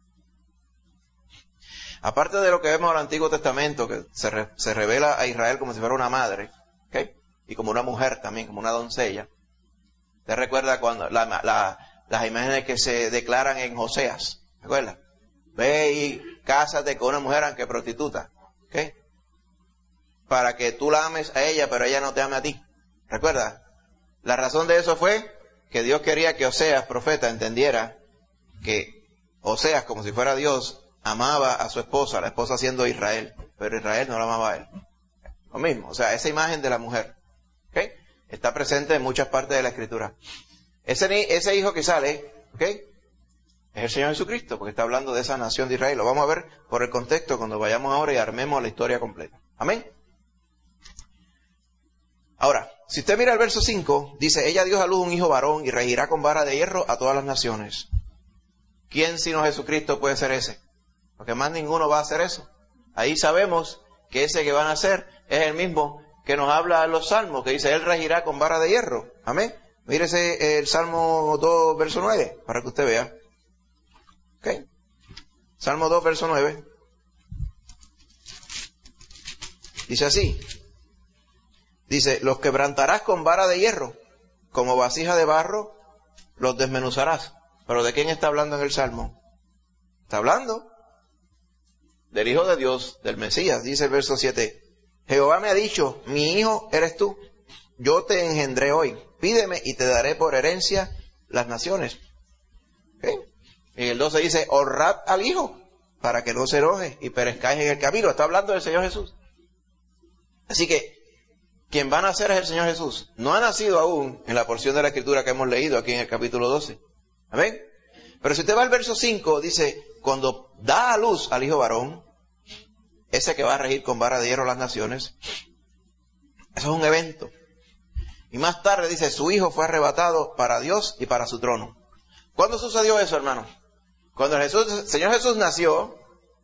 Aparte de lo que vemos en el Antiguo Testamento, que se, re, se revela a Israel como si fuera una madre, ¿okay? Y como una mujer también, como una doncella. ¿Te recuerda cuando la, la, las imágenes que se declaran en Oseas? ¿Se acuerda? Ve y cásate con una mujer aunque prostituta, ¿okay? Para que tú la ames a ella, pero ella no te ame a ti. ¿Recuerda? La razón de eso fue que Dios quería que Oseas, profeta, entendiera que Oseas, como si fuera Dios, amaba a su esposa, la esposa siendo Israel, pero Israel no la amaba a él. Lo mismo, o sea, esa imagen de la mujer, ¿okay? Está presente en muchas partes de la Escritura. Ese, ese hijo que sale, ¿okay? Es el Señor Jesucristo, porque está hablando de esa nación de Israel. Lo vamos a ver por el contexto cuando vayamos ahora y armemos la historia completa. Amén. Ahora, si usted mira el verso cinco, dice, ella dio a luz un hijo varón y regirá con vara de hierro a todas las naciones. ¿Quién sino Jesucristo puede ser ese? Porque más ninguno va a hacer eso. Ahí sabemos que ese que van a hacer es el mismo que nos habla en los salmos, que dice, él regirá con vara de hierro. Amén. Mírese el Salmo dos, verso nueve, para que usted vea. ¿Ok? Salmo dos, verso nueve. Dice así. Dice, los quebrantarás con vara de hierro, como vasija de barro, los desmenuzarás. ¿Pero de quién está hablando en el Salmo? Está hablando del Hijo de Dios, del Mesías. Dice el verso siete, Jehová me ha dicho, mi hijo eres tú, yo te engendré hoy, pídeme y te daré por herencia las naciones. ¿Okay? Y el doce dice, honrad al Hijo, para que no se enoje y perezcáis en el camino. Está hablando del Señor Jesús. Así que, quien va a nacer es el Señor Jesús. No ha nacido aún en la porción de la Escritura que hemos leído aquí en el capítulo doce. ¿Amén? Pero si usted va al verso cinco, dice, cuando da a luz al hijo varón, ese que va a regir con vara de hierro las naciones, eso es un evento. Y más tarde dice, su hijo fue arrebatado para Dios y para su trono. ¿Cuándo sucedió eso, hermano? Cuando Jesús, el Señor Jesús nació,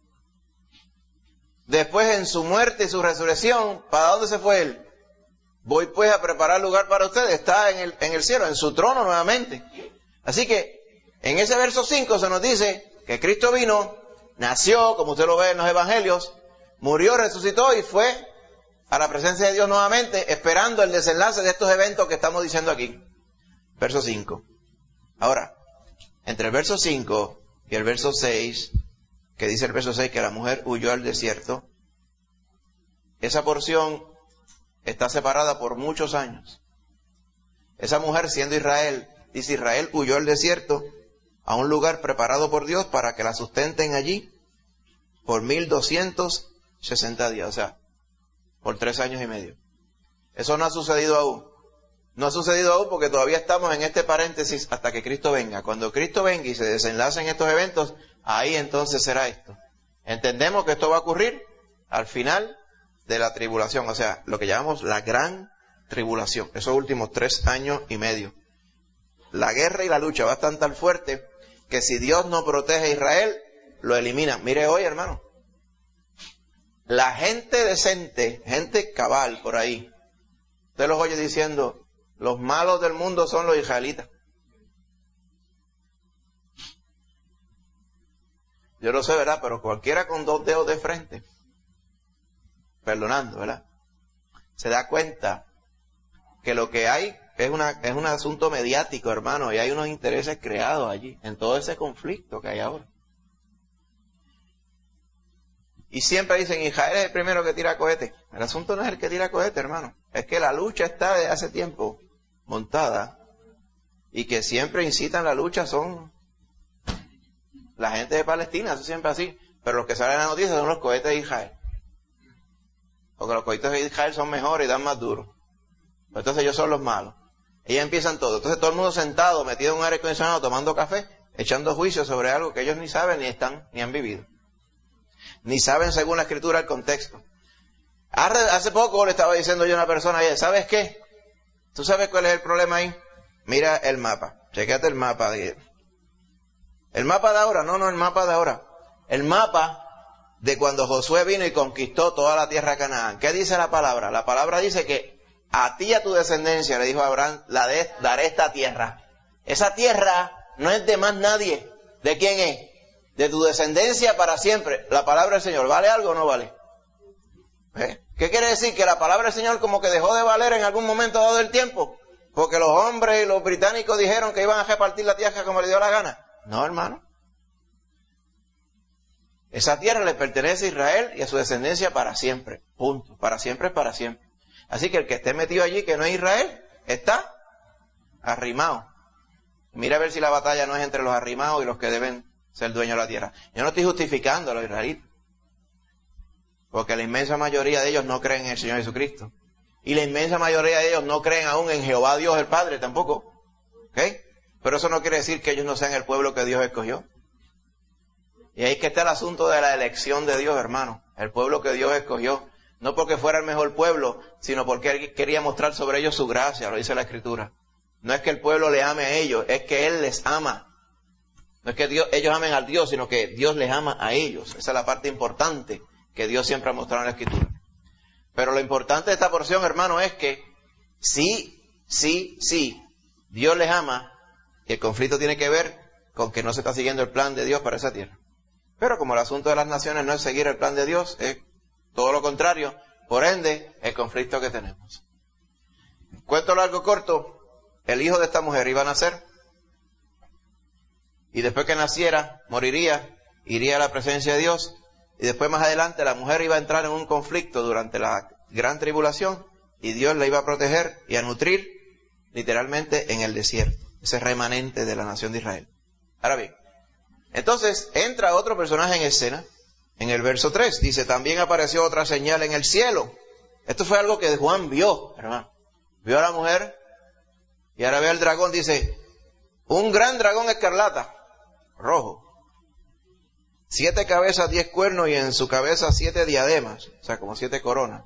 después en su muerte y su resurrección, ¿para dónde se fue él? Voy pues a preparar lugar para ustedes. Está en el, en el cielo, en su trono nuevamente. Así que, en ese verso cinco se nos dice que Cristo vino, nació, como usted lo ve en los evangelios, murió, resucitó y fue a la presencia de Dios nuevamente, esperando el desenlace de estos eventos que estamos diciendo aquí. Verso cinco. Ahora, entre el verso cinco y el verso seis, que dice el verso seis que la mujer huyó al desierto, esa porción está separada por muchos años. Esa mujer, siendo Israel, dice, Israel huyó al desierto a un lugar preparado por Dios para que la sustenten allí por mil doscientos sesenta días, o sea, por tres años y medio. Eso no ha sucedido aún. No ha sucedido aún porque todavía estamos en este paréntesis hasta que Cristo venga. Cuando Cristo venga y se desenlacen estos eventos, ahí entonces será esto. Entendemos que esto va a ocurrir al final de la tribulación, o sea, lo que llamamos la gran tribulación, esos últimos tres años y medio. La guerra y la lucha va a estar tan fuerte que si Dios no protege a Israel, lo elimina. Mire hoy, hermano, la gente decente, gente cabal por ahí, usted los oye diciendo, los malos del mundo son los israelitas. Yo no sé, ¿verdad? Pero cualquiera con dos dedos de frente, perdonando, ¿verdad?, se da cuenta que lo que hay es, una, es un asunto mediático, hermano, y hay unos intereses creados allí, en todo ese conflicto que hay ahora. Y siempre dicen, Israel es el primero que tira cohetes. El asunto no es el que tira cohetes, hermano. Es que la lucha está desde hace tiempo montada, y que siempre incitan la lucha son la gente de Palestina, eso siempre así. Pero los que salen en la noticia son los cohetes de Israel. Porque los cohetes de Israel son mejores y dan más duro. Entonces ellos son los malos. Ellos empiezan todo. Entonces todo el mundo sentado, metido en un aire acondicionado, tomando café, echando juicio sobre algo que ellos ni saben, ni están, ni han vivido. ni saben según la Escritura el contexto. Hace poco le estaba diciendo yo a una persona, ¿sabes qué? ¿Tú sabes cuál es el problema ahí? Mira el mapa, chequéate el mapa. ¿El mapa de ahora? No, no, el mapa de ahora. El mapa de cuando Josué vino y conquistó toda la tierra de Canaán. ¿Qué dice la palabra? La palabra dice que a ti y a tu descendencia, le dijo a Abraham, la de, daré esta tierra. Esa tierra no es de más nadie. ¿De quién es? De tu descendencia para siempre. La palabra del Señor, ¿vale algo o no vale? ¿Eh? ¿Qué quiere decir? Que la palabra del Señor como que dejó de valer en algún momento dado del tiempo, porque los hombres y los británicos dijeron que iban a repartir la tierra como les dio la gana. No, hermano. Esa tierra le pertenece a Israel y a su descendencia para siempre. Punto. Para siempre es para siempre. Así que el que esté metido allí, que no es Israel, está arrimado. Mira a ver si la batalla no es entre los arrimados y los que deben ser dueños de la tierra. Yo no estoy justificando a los israelitas, porque la inmensa mayoría de ellos no creen en el Señor Jesucristo. Y la inmensa mayoría de ellos no creen aún en Jehová Dios el Padre tampoco. ¿Ok? Pero eso no quiere decir que ellos no sean el pueblo que Dios escogió. Y ahí es que está el asunto de la elección de Dios, hermano. El pueblo que Dios escogió. No porque fuera el mejor pueblo, sino porque Él quería mostrar sobre ellos su gracia, lo dice la Escritura. No es que el pueblo le ame a ellos, es que Él les ama. No es que Dios, ellos amen al Dios, sino que Dios les ama a ellos. Esa es la parte importante que Dios siempre ha mostrado en la Escritura. Pero lo importante de esta porción, hermano, es que sí, sí, sí, Dios les ama, y el conflicto tiene que ver con que no se está siguiendo el plan de Dios para esa tierra. Pero como el asunto de las naciones no es seguir el plan de Dios, es todo lo contrario, por ende, el conflicto que tenemos. Cuento largo corto, el hijo de esta mujer iba a nacer, y después que naciera, moriría, iría a la presencia de Dios, y después más adelante la mujer iba a entrar en un conflicto durante la gran tribulación, y Dios la iba a proteger y a nutrir, literalmente, en el desierto, ese remanente de la nación de Israel. Ahora bien, entonces entra otro personaje en escena, en el verso tres, dice, también apareció otra señal en el cielo. Esto fue algo que Juan vio, hermano. Vio a la mujer, y ahora ve al dragón, dice, un gran dragón escarlata, rojo. Siete cabezas, diez cuernos, y en su cabeza siete diademas, o sea, como siete coronas.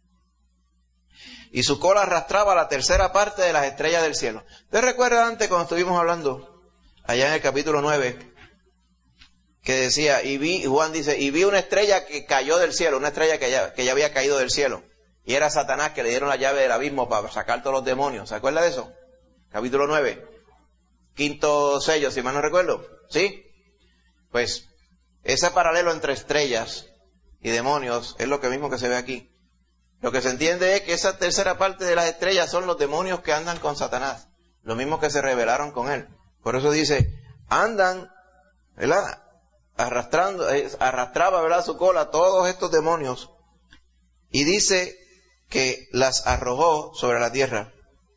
Y su cola arrastraba la tercera parte de las estrellas del cielo. ¿Te recuerdas antes cuando estuvimos hablando, allá en el capítulo nueve, que decía, y vi, Juan dice, y vi una estrella que cayó del cielo, una estrella que ya, que ya había caído del cielo, y era Satanás, que le dieron la llave del abismo para sacar todos los demonios? ¿Se acuerda de eso? Capítulo nueve, quinto sello, si mal no recuerdo, ¿sí? Pues, ese paralelo entre estrellas y demonios es lo que mismo que se ve aquí. Lo que se entiende es que esa tercera parte de las estrellas son los demonios que andan con Satanás, los mismos que se rebelaron con él. Por eso dice, andan, ¿verdad?, arrastrando, arrastraba, ¿verdad?, su cola todos estos demonios, y dice que las arrojó sobre la tierra.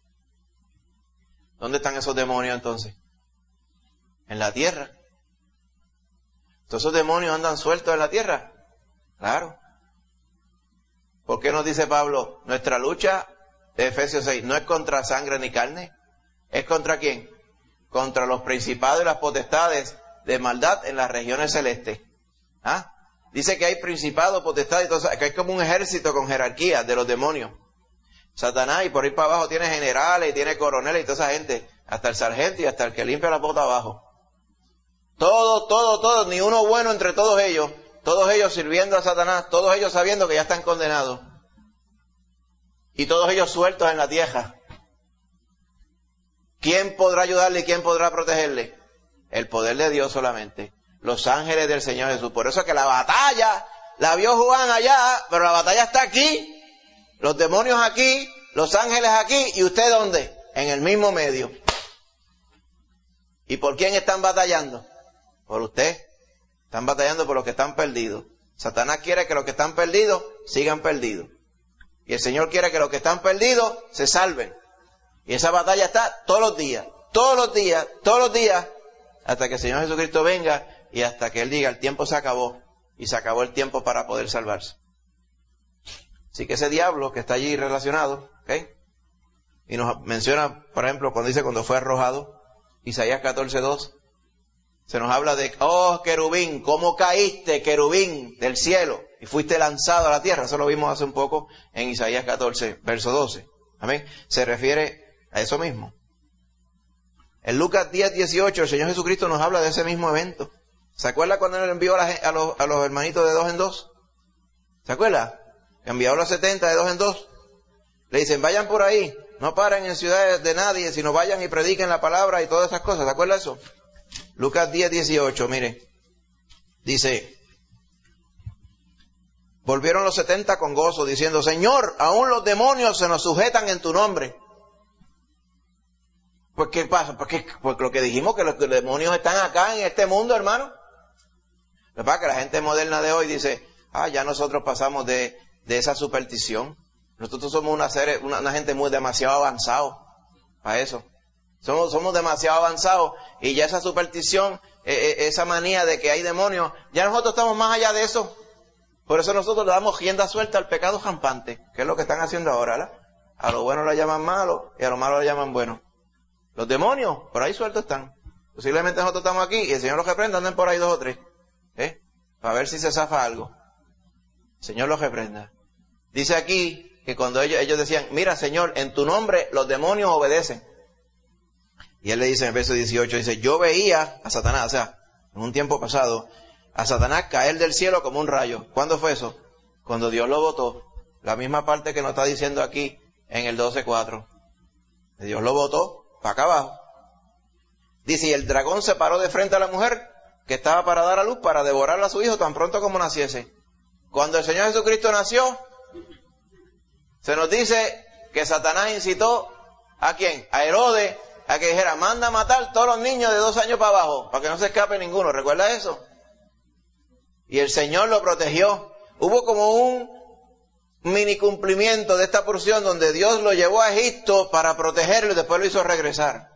¿Dónde están esos demonios entonces? En la tierra. ¿Todos esos demonios andan sueltos en la tierra? Claro. ¿Por qué nos dice Pablo? Nuestra lucha, de Efesios seis, no es contra sangre ni carne. ¿Es contra quién? Contra los principados y las potestades de maldad en las regiones celestes. ¿Ah? Dice que hay principados, potestades, que hay como un ejército con jerarquías de los demonios. Satanás, y por ir para abajo tiene generales, y tiene coroneles y toda esa gente, hasta el sargento y hasta el que limpia la bota abajo. Todo, todo, todo, ni uno bueno entre todos ellos, todos ellos sirviendo a Satanás, todos ellos sabiendo que ya están condenados, y todos ellos sueltos en la tierra. ¿Quién podrá ayudarle y quién podrá protegerle? El poder de Dios solamente, los ángeles del Señor Jesús. Por eso que la batalla la vio Juan allá, pero la batalla está aquí, los demonios aquí, los ángeles aquí, y usted ¿dónde? En el mismo medio. ¿Y por quién están batallando? Por usted. Están batallando por los que están perdidos. Satanás quiere que los que están perdidos sigan perdidos, y el Señor quiere que los que están perdidos se salven. Y esa batalla está todos los días, todos los días, todos los días, hasta que el Señor Jesucristo venga y hasta que Él diga, el tiempo se acabó, y se acabó el tiempo para poder salvarse. Así que ese diablo que está allí relacionado, ¿ok? Y nos menciona, por ejemplo, cuando dice cuando fue arrojado, Isaías catorce dos, Se nos habla de, oh, querubín, ¿cómo caíste, querubín, del cielo? Y fuiste lanzado a la tierra. Eso lo vimos hace un poco en Isaías catorce, verso doce. Amén. Se refiere a eso mismo. En Lucas diez, dieciocho, el Señor Jesucristo nos habla de ese mismo evento. ¿Se acuerda cuando Él envió a, la, a, los, a los hermanitos de dos en dos? ¿Se acuerda? Envió a los setenta de dos en dos. Le dicen, vayan por ahí, no paren en ciudades de nadie, sino vayan y prediquen la palabra y todas esas cosas. ¿Se acuerda eso? Lucas diez, dieciocho, mire. Dice, volvieron los setenta con gozo, diciendo, Señor, aún los demonios se nos sujetan en tu nombre. Pues, ¿qué pasa? Porque, porque lo que dijimos, que los demonios están acá en este mundo, hermano. Lo que pasa es que la gente moderna de hoy dice, ah, ya nosotros pasamos de, de esa superstición. Nosotros somos una, serie, una, una gente muy demasiado avanzado a eso. Somos, somos demasiado avanzados y ya esa superstición, eh, eh, esa manía de que hay demonios, ya nosotros estamos más allá de eso. Por eso nosotros le damos rienda suelta al pecado rampante, que es lo que están haciendo ahora, ¿verdad? A lo bueno le llaman malo y a lo malo le llaman bueno. Los demonios, por ahí sueltos están. Posiblemente nosotros estamos aquí y el Señor los reprenda, anden por ahí dos o tres. ¿Eh? Para ver si se zafa algo. El Señor los reprenda. Dice aquí que cuando ellos, ellos decían, mira Señor, en tu nombre los demonios obedecen. Y Él le dice en el verso dieciocho, dice, yo veía a Satanás, o sea, en un tiempo pasado, a Satanás caer del cielo como un rayo. ¿Cuándo fue eso? Cuando Dios lo botó. La misma parte que nos está diciendo aquí en el doce cuatro. Dios lo botó para acá abajo. Dice, y el dragón se paró de frente a la mujer que estaba para dar a luz, para devorar a su hijo tan pronto como naciese. Cuando el Señor Jesucristo nació, se nos dice que Satanás incitó ¿a quién? A Herodes, a que dijera, manda a matar todos los niños de dos años para abajo, para que no se escape ninguno. ¿Recuerda eso? Y el Señor lo protegió. Hubo como un mini cumplimiento de esta porción donde Dios lo llevó a Egipto para protegerlo y después lo hizo regresar.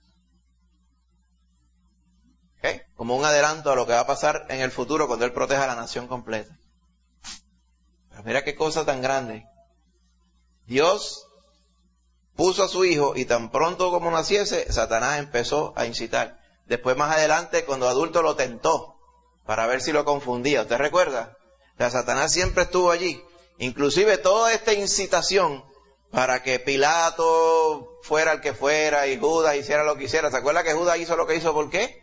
¿Okay? Como un adelanto a lo que va a pasar en el futuro cuando Él proteja a la nación completa. Pero mira qué cosa tan grande. Dios puso a su hijo y tan pronto como naciese, Satanás empezó a incitar. Después más adelante, cuando adulto, lo tentó para ver si lo confundía. ¿Usted recuerda? O sea, Satanás siempre estuvo allí. Inclusive toda esta incitación para que Pilato fuera el que fuera y Judas hiciera lo que hiciera. ¿Se acuerda que Judas hizo lo que hizo? ¿Por qué?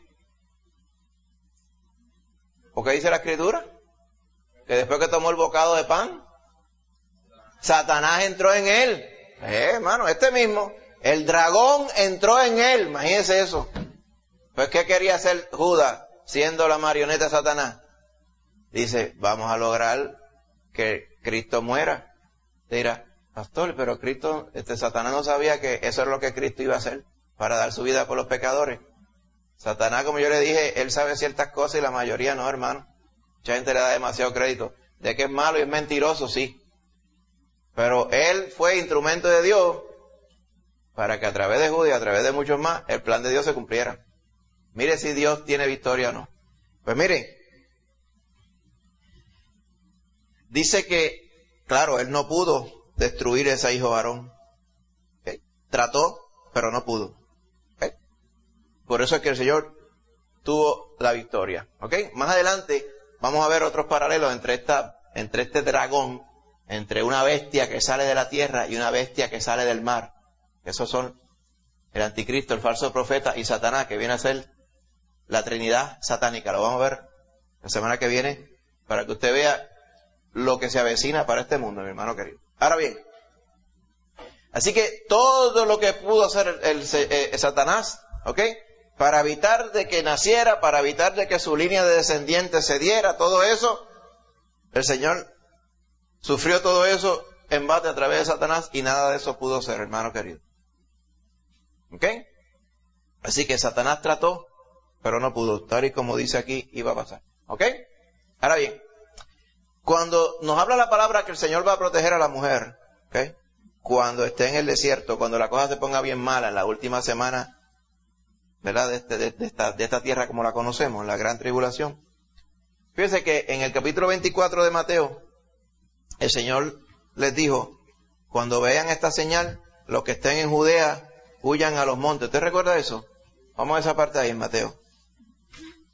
¿Por qué dice la Escritura? Que después que tomó el bocado de pan, Satanás entró en él. Eh, hermano, este mismo. El dragón entró en él. Imagínense eso. Pues, ¿qué quería hacer Judas siendo la marioneta de Satanás? Dice, vamos a lograr que Cristo muera. Dirá, pastor, pero Cristo, este Satanás no sabía que eso es lo que Cristo iba a hacer para dar su vida por los pecadores. Satanás, como yo le dije, él sabe ciertas cosas y la mayoría no, hermano. Mucha gente le da demasiado crédito. De que es malo y es mentiroso, sí. Pero él fue instrumento de Dios para que a través de Judas y a través de muchos más, el plan de Dios se cumpliera. Mire si Dios tiene victoria o no. Pues miren, dice que, claro, él no pudo destruir ese hijo varón. ¿Okay? Trató, pero no pudo. ¿Okay? Por eso es que el Señor tuvo la victoria. ¿Okay? Más adelante vamos a ver otros paralelos entre esta, entre este dragón, entre una bestia que sale de la tierra y una bestia que sale del mar. Esos son el anticristo, el falso profeta y Satanás, que viene a ser la Trinidad satánica. Lo vamos a ver la semana que viene para que usted vea lo que se avecina para este mundo, mi hermano querido. Ahora bien, así que todo lo que pudo hacer el, el, el, el Satanás, ¿ok? Para evitar de que naciera, para evitar de que su línea de descendientes se diera, todo eso, el Señor sufrió todo eso en bate a través de Satanás y nada de eso pudo ser, hermano querido. ¿Ok? Así que Satanás trató, pero no pudo. Tal y como dice aquí, iba a pasar. ¿Ok? Ahora bien, cuando nos habla la palabra que el Señor va a proteger a la mujer, ¿ok? Cuando esté en el desierto, cuando la cosa se ponga bien mala, en la última semana, ¿verdad? De, este, de, de, esta, de esta tierra como la conocemos, la gran tribulación. Fíjense que en el capítulo veinticuatro de Mateo, el Señor les dijo, cuando vean esta señal, los que estén en Judea, huyan a los montes. ¿Usted recuerda eso? Vamos a esa parte ahí en Mateo.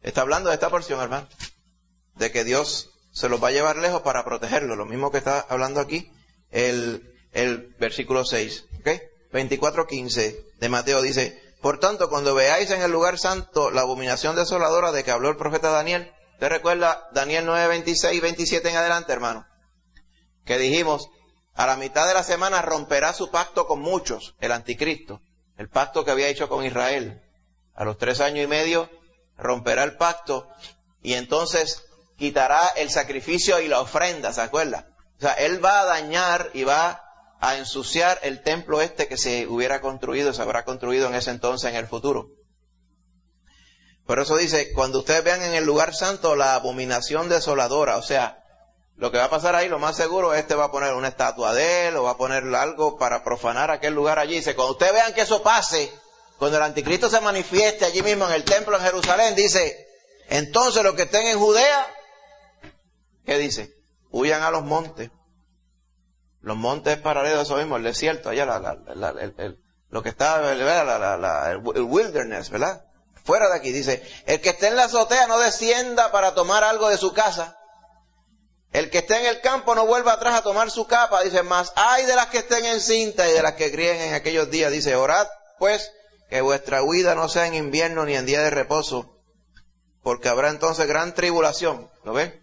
Está hablando de esta porción, hermano, de que Dios se los va a llevar lejos para protegerlos. Lo mismo que está hablando aquí el, el versículo seis. ¿Okay? veinticuatro quince de Mateo dice: por tanto, cuando veáis en el lugar santo la abominación desoladora de que habló el profeta Daniel. ¿Usted recuerda Daniel nueve, veintiséis y veintisiete en adelante, hermano? Que dijimos, a la mitad de la semana romperá su pacto con muchos, el anticristo. El pacto que había hecho con Israel. A los tres años y medio romperá el pacto y entonces quitará el sacrificio y la ofrenda, ¿se acuerda? O sea, él va a dañar y va a ensuciar el templo este que se hubiera construido, se habrá construido en ese entonces, en el futuro. Por eso dice, cuando ustedes vean en el lugar santo la abominación desoladora, o sea, lo que va a pasar ahí, lo más seguro, este va a poner una estatua de él, o va a poner algo para profanar aquel lugar allí. Dice, cuando ustedes vean que eso pase, cuando el anticristo se manifieste allí mismo en el templo en Jerusalén, dice, entonces los que estén en Judea, ¿qué dice? Huyan a los montes. Los montes paralelos a eso mismo, el desierto, allá la, la, la, el, el, lo que está, la, la, la, el wilderness, ¿verdad? Fuera de aquí, dice, el que esté en la azotea no descienda para tomar algo de su casa. El que esté en el campo no vuelva atrás a tomar su capa, dice, más ay de las que estén en cinta y de las que críen en aquellos días, dice, orad pues que vuestra huida no sea en invierno ni en día de reposo, porque habrá entonces gran tribulación, ¿lo ven?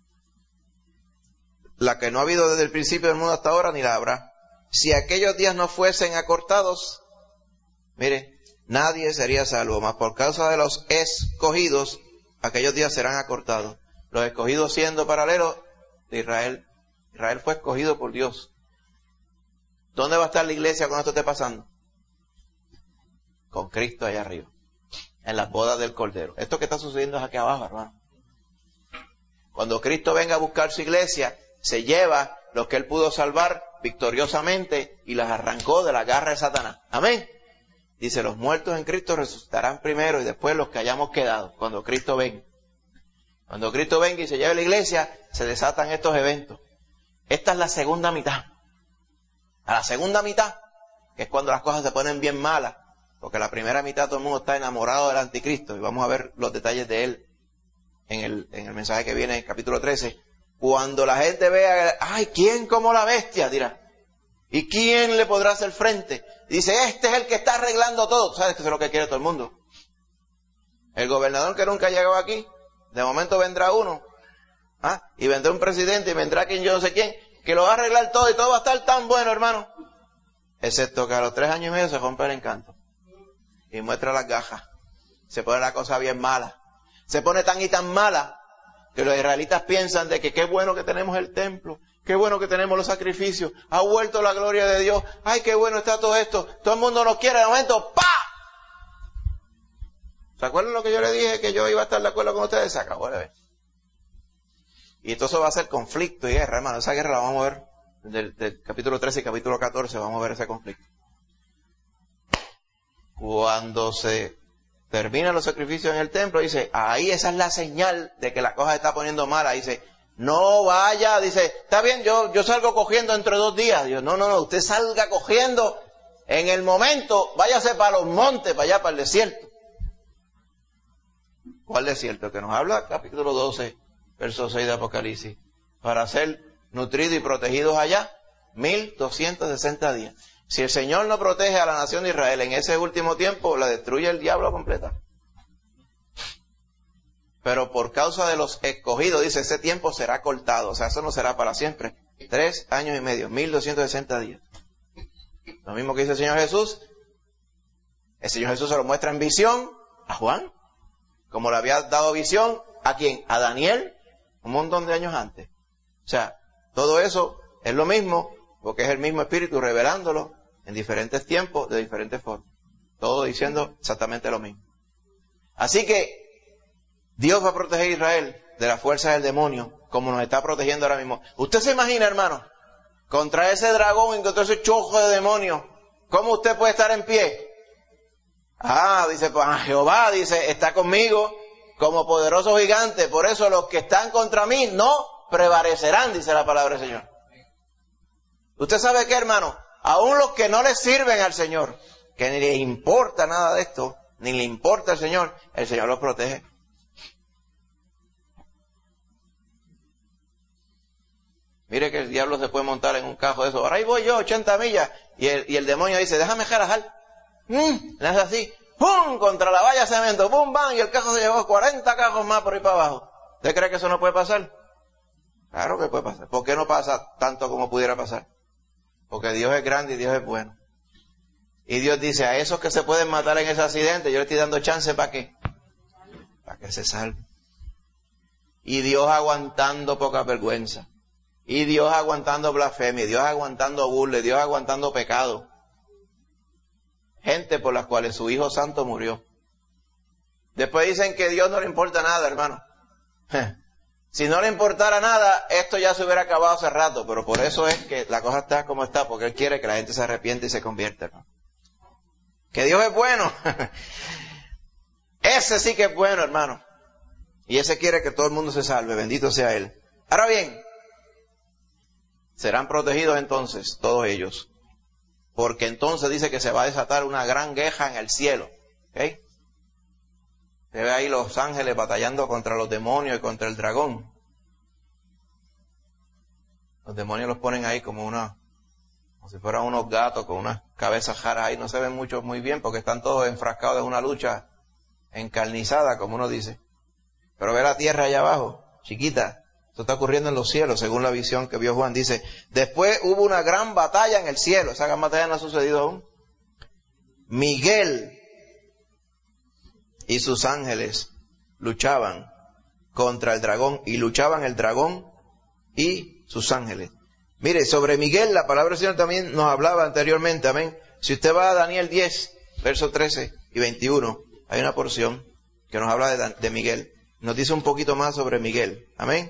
La que no ha habido desde el principio del mundo hasta ahora, ni la habrá. Si aquellos días no fuesen acortados, mire, nadie sería salvo, mas por causa de los escogidos, aquellos días serán acortados. Los escogidos siendo paralelos de Israel. Israel fue escogido por Dios. ¿Dónde va a estar la iglesia cuando esto esté pasando? Con Cristo allá arriba, en las bodas del Cordero. Esto que está sucediendo es aquí abajo, hermano. Cuando Cristo venga a buscar su iglesia, se lleva los que Él pudo salvar victoriosamente y las arrancó de la garra de Satanás. Amén. Dice, los muertos en Cristo resucitarán primero y después los que hayamos quedado, cuando Cristo venga. Cuando Cristo venga y se lleve la iglesia, se desatan estos eventos. Esta es la segunda mitad. A la segunda mitad, que es cuando las cosas se ponen bien malas, porque la primera mitad todo el mundo está enamorado del anticristo, y vamos a ver los detalles de él en el, en el mensaje que viene en el capítulo trece. Cuando la gente vea, ay, ¿quién como la bestia? Dirá. ¿Y quién le podrá hacer frente? Dice, este es el que está arreglando todo. ¿Sabes que eso es lo que quiere todo el mundo? El gobernador que nunca ha llegado aquí, de momento vendrá uno, ¿ah? Y vendrá un presidente y vendrá quien yo no sé quién, que lo va a arreglar todo y todo va a estar tan bueno, hermano. Excepto que a los tres años y medio se rompe el encanto. Y muestra las gajas. Se pone la cosa bien mala. Se pone tan y tan mala que los israelitas piensan de que qué bueno que tenemos el templo, qué bueno que tenemos los sacrificios, ha vuelto la gloria de Dios, ay, qué bueno está todo esto, todo el mundo nos quiere, de momento, ¡pa! ¿Se acuerdan lo que yo le dije? Que yo iba a estar de acuerdo con ustedes. Se acabó de ver. Y entonces va a ser conflicto y guerra, hermano. Esa guerra la vamos a ver del, del capítulo trece y capítulo catorce. Vamos a ver ese conflicto. Cuando se terminan los sacrificios en el templo, dice, ahí esa es la señal de que la cosa se está poniendo mala. Dice, no vaya, dice, está bien, yo, yo salgo cogiendo dentro de dos días. Digo, no, no, no, usted salga cogiendo en el momento, váyase para los montes, para allá, para el desierto. ¿Cuál desierto? Que nos habla capítulo doce, verso seis de Apocalipsis. Para ser nutridos y protegidos allá, mil doscientos sesenta días. Si el Señor no protege a la nación de Israel en ese último tiempo, la destruye el diablo completa. Pero por causa de los escogidos, dice, ese tiempo será cortado. O sea, eso no será para siempre. Tres años y medio, mil doscientos sesenta días. Lo mismo que dice el Señor Jesús. El Señor Jesús se lo muestra en visión a Juan. Como le había dado visión, ¿a quién? A Daniel, un montón de años antes. O sea, todo eso es lo mismo, porque es el mismo Espíritu revelándolo en diferentes tiempos, de diferentes formas. Todo diciendo exactamente lo mismo. Así que, Dios va a proteger a Israel de las fuerzas del demonio, como nos está protegiendo ahora mismo. Usted se imagina, hermano, contra ese dragón y contra ese chojo de demonios, ¿cómo usted puede estar en pie? Ah, dice, pues Jehová, dice, está conmigo como poderoso gigante. Por eso los que están contra mí no prevalecerán, dice la palabra del Señor. ¿Usted sabe qué, hermano? Aún los que no le sirven al Señor, que ni les importa nada de esto, ni le importa al Señor, el Señor los protege. Mire que el diablo se puede montar en un cajo de eso. Ahora ahí voy yo, ochenta millas. Y el, y el demonio dice, déjame jarajar. Mm, le hace así. ¡Pum! Contra la valla de cemento. ¡Pum! ¡Bam! Y el cajo se llevó cuarenta cajos más por ahí para abajo. ¿Usted cree que eso no puede pasar? Claro que puede pasar. ¿Por qué no pasa tanto como pudiera pasar? Porque Dios es grande y Dios es bueno. Y Dios dice, a esos que se pueden matar en ese accidente, yo le estoy dando chance para qué. Para que se salven. Y Dios aguantando poca vergüenza. Y Dios aguantando blasfemia. Dios aguantando burla. Dios aguantando pecado. Gente por las cuales su Hijo Santo murió. Después dicen que a Dios no le importa nada, hermano. Si no le importara nada, esto ya se hubiera acabado hace rato. Pero por eso es que la cosa está como está. Porque Él quiere que la gente se arrepiente y se convierta, hermano. Que Dios es bueno. Ese sí que es bueno, hermano. Y ese quiere que todo el mundo se salve. Bendito sea Él. Ahora bien, serán protegidos entonces todos ellos. Porque entonces dice que se va a desatar una gran guerra en el cielo. ¿Okay? Se ve ahí los ángeles batallando contra los demonios y contra el dragón. Los demonios los ponen ahí como una, como si fueran unos gatos con unas cabezas jaras ahí. No se ven mucho muy bien porque están todos enfrascados en una lucha encarnizada, como uno dice. Pero ve la tierra allá abajo, chiquita. Esto está ocurriendo en los cielos, según la visión que vio Juan. Dice, después hubo una gran batalla en el cielo. Esa gran batalla no ha sucedido aún. Miguel y sus ángeles luchaban contra el dragón. Y luchaban el dragón y sus ángeles. Mire, sobre Miguel, la palabra del Señor también nos hablaba anteriormente. Amén. Si usted va a Daniel diez, versos trece y veintiuno, hay una porción que nos habla de, de Miguel. Nos dice un poquito más sobre Miguel. Amén.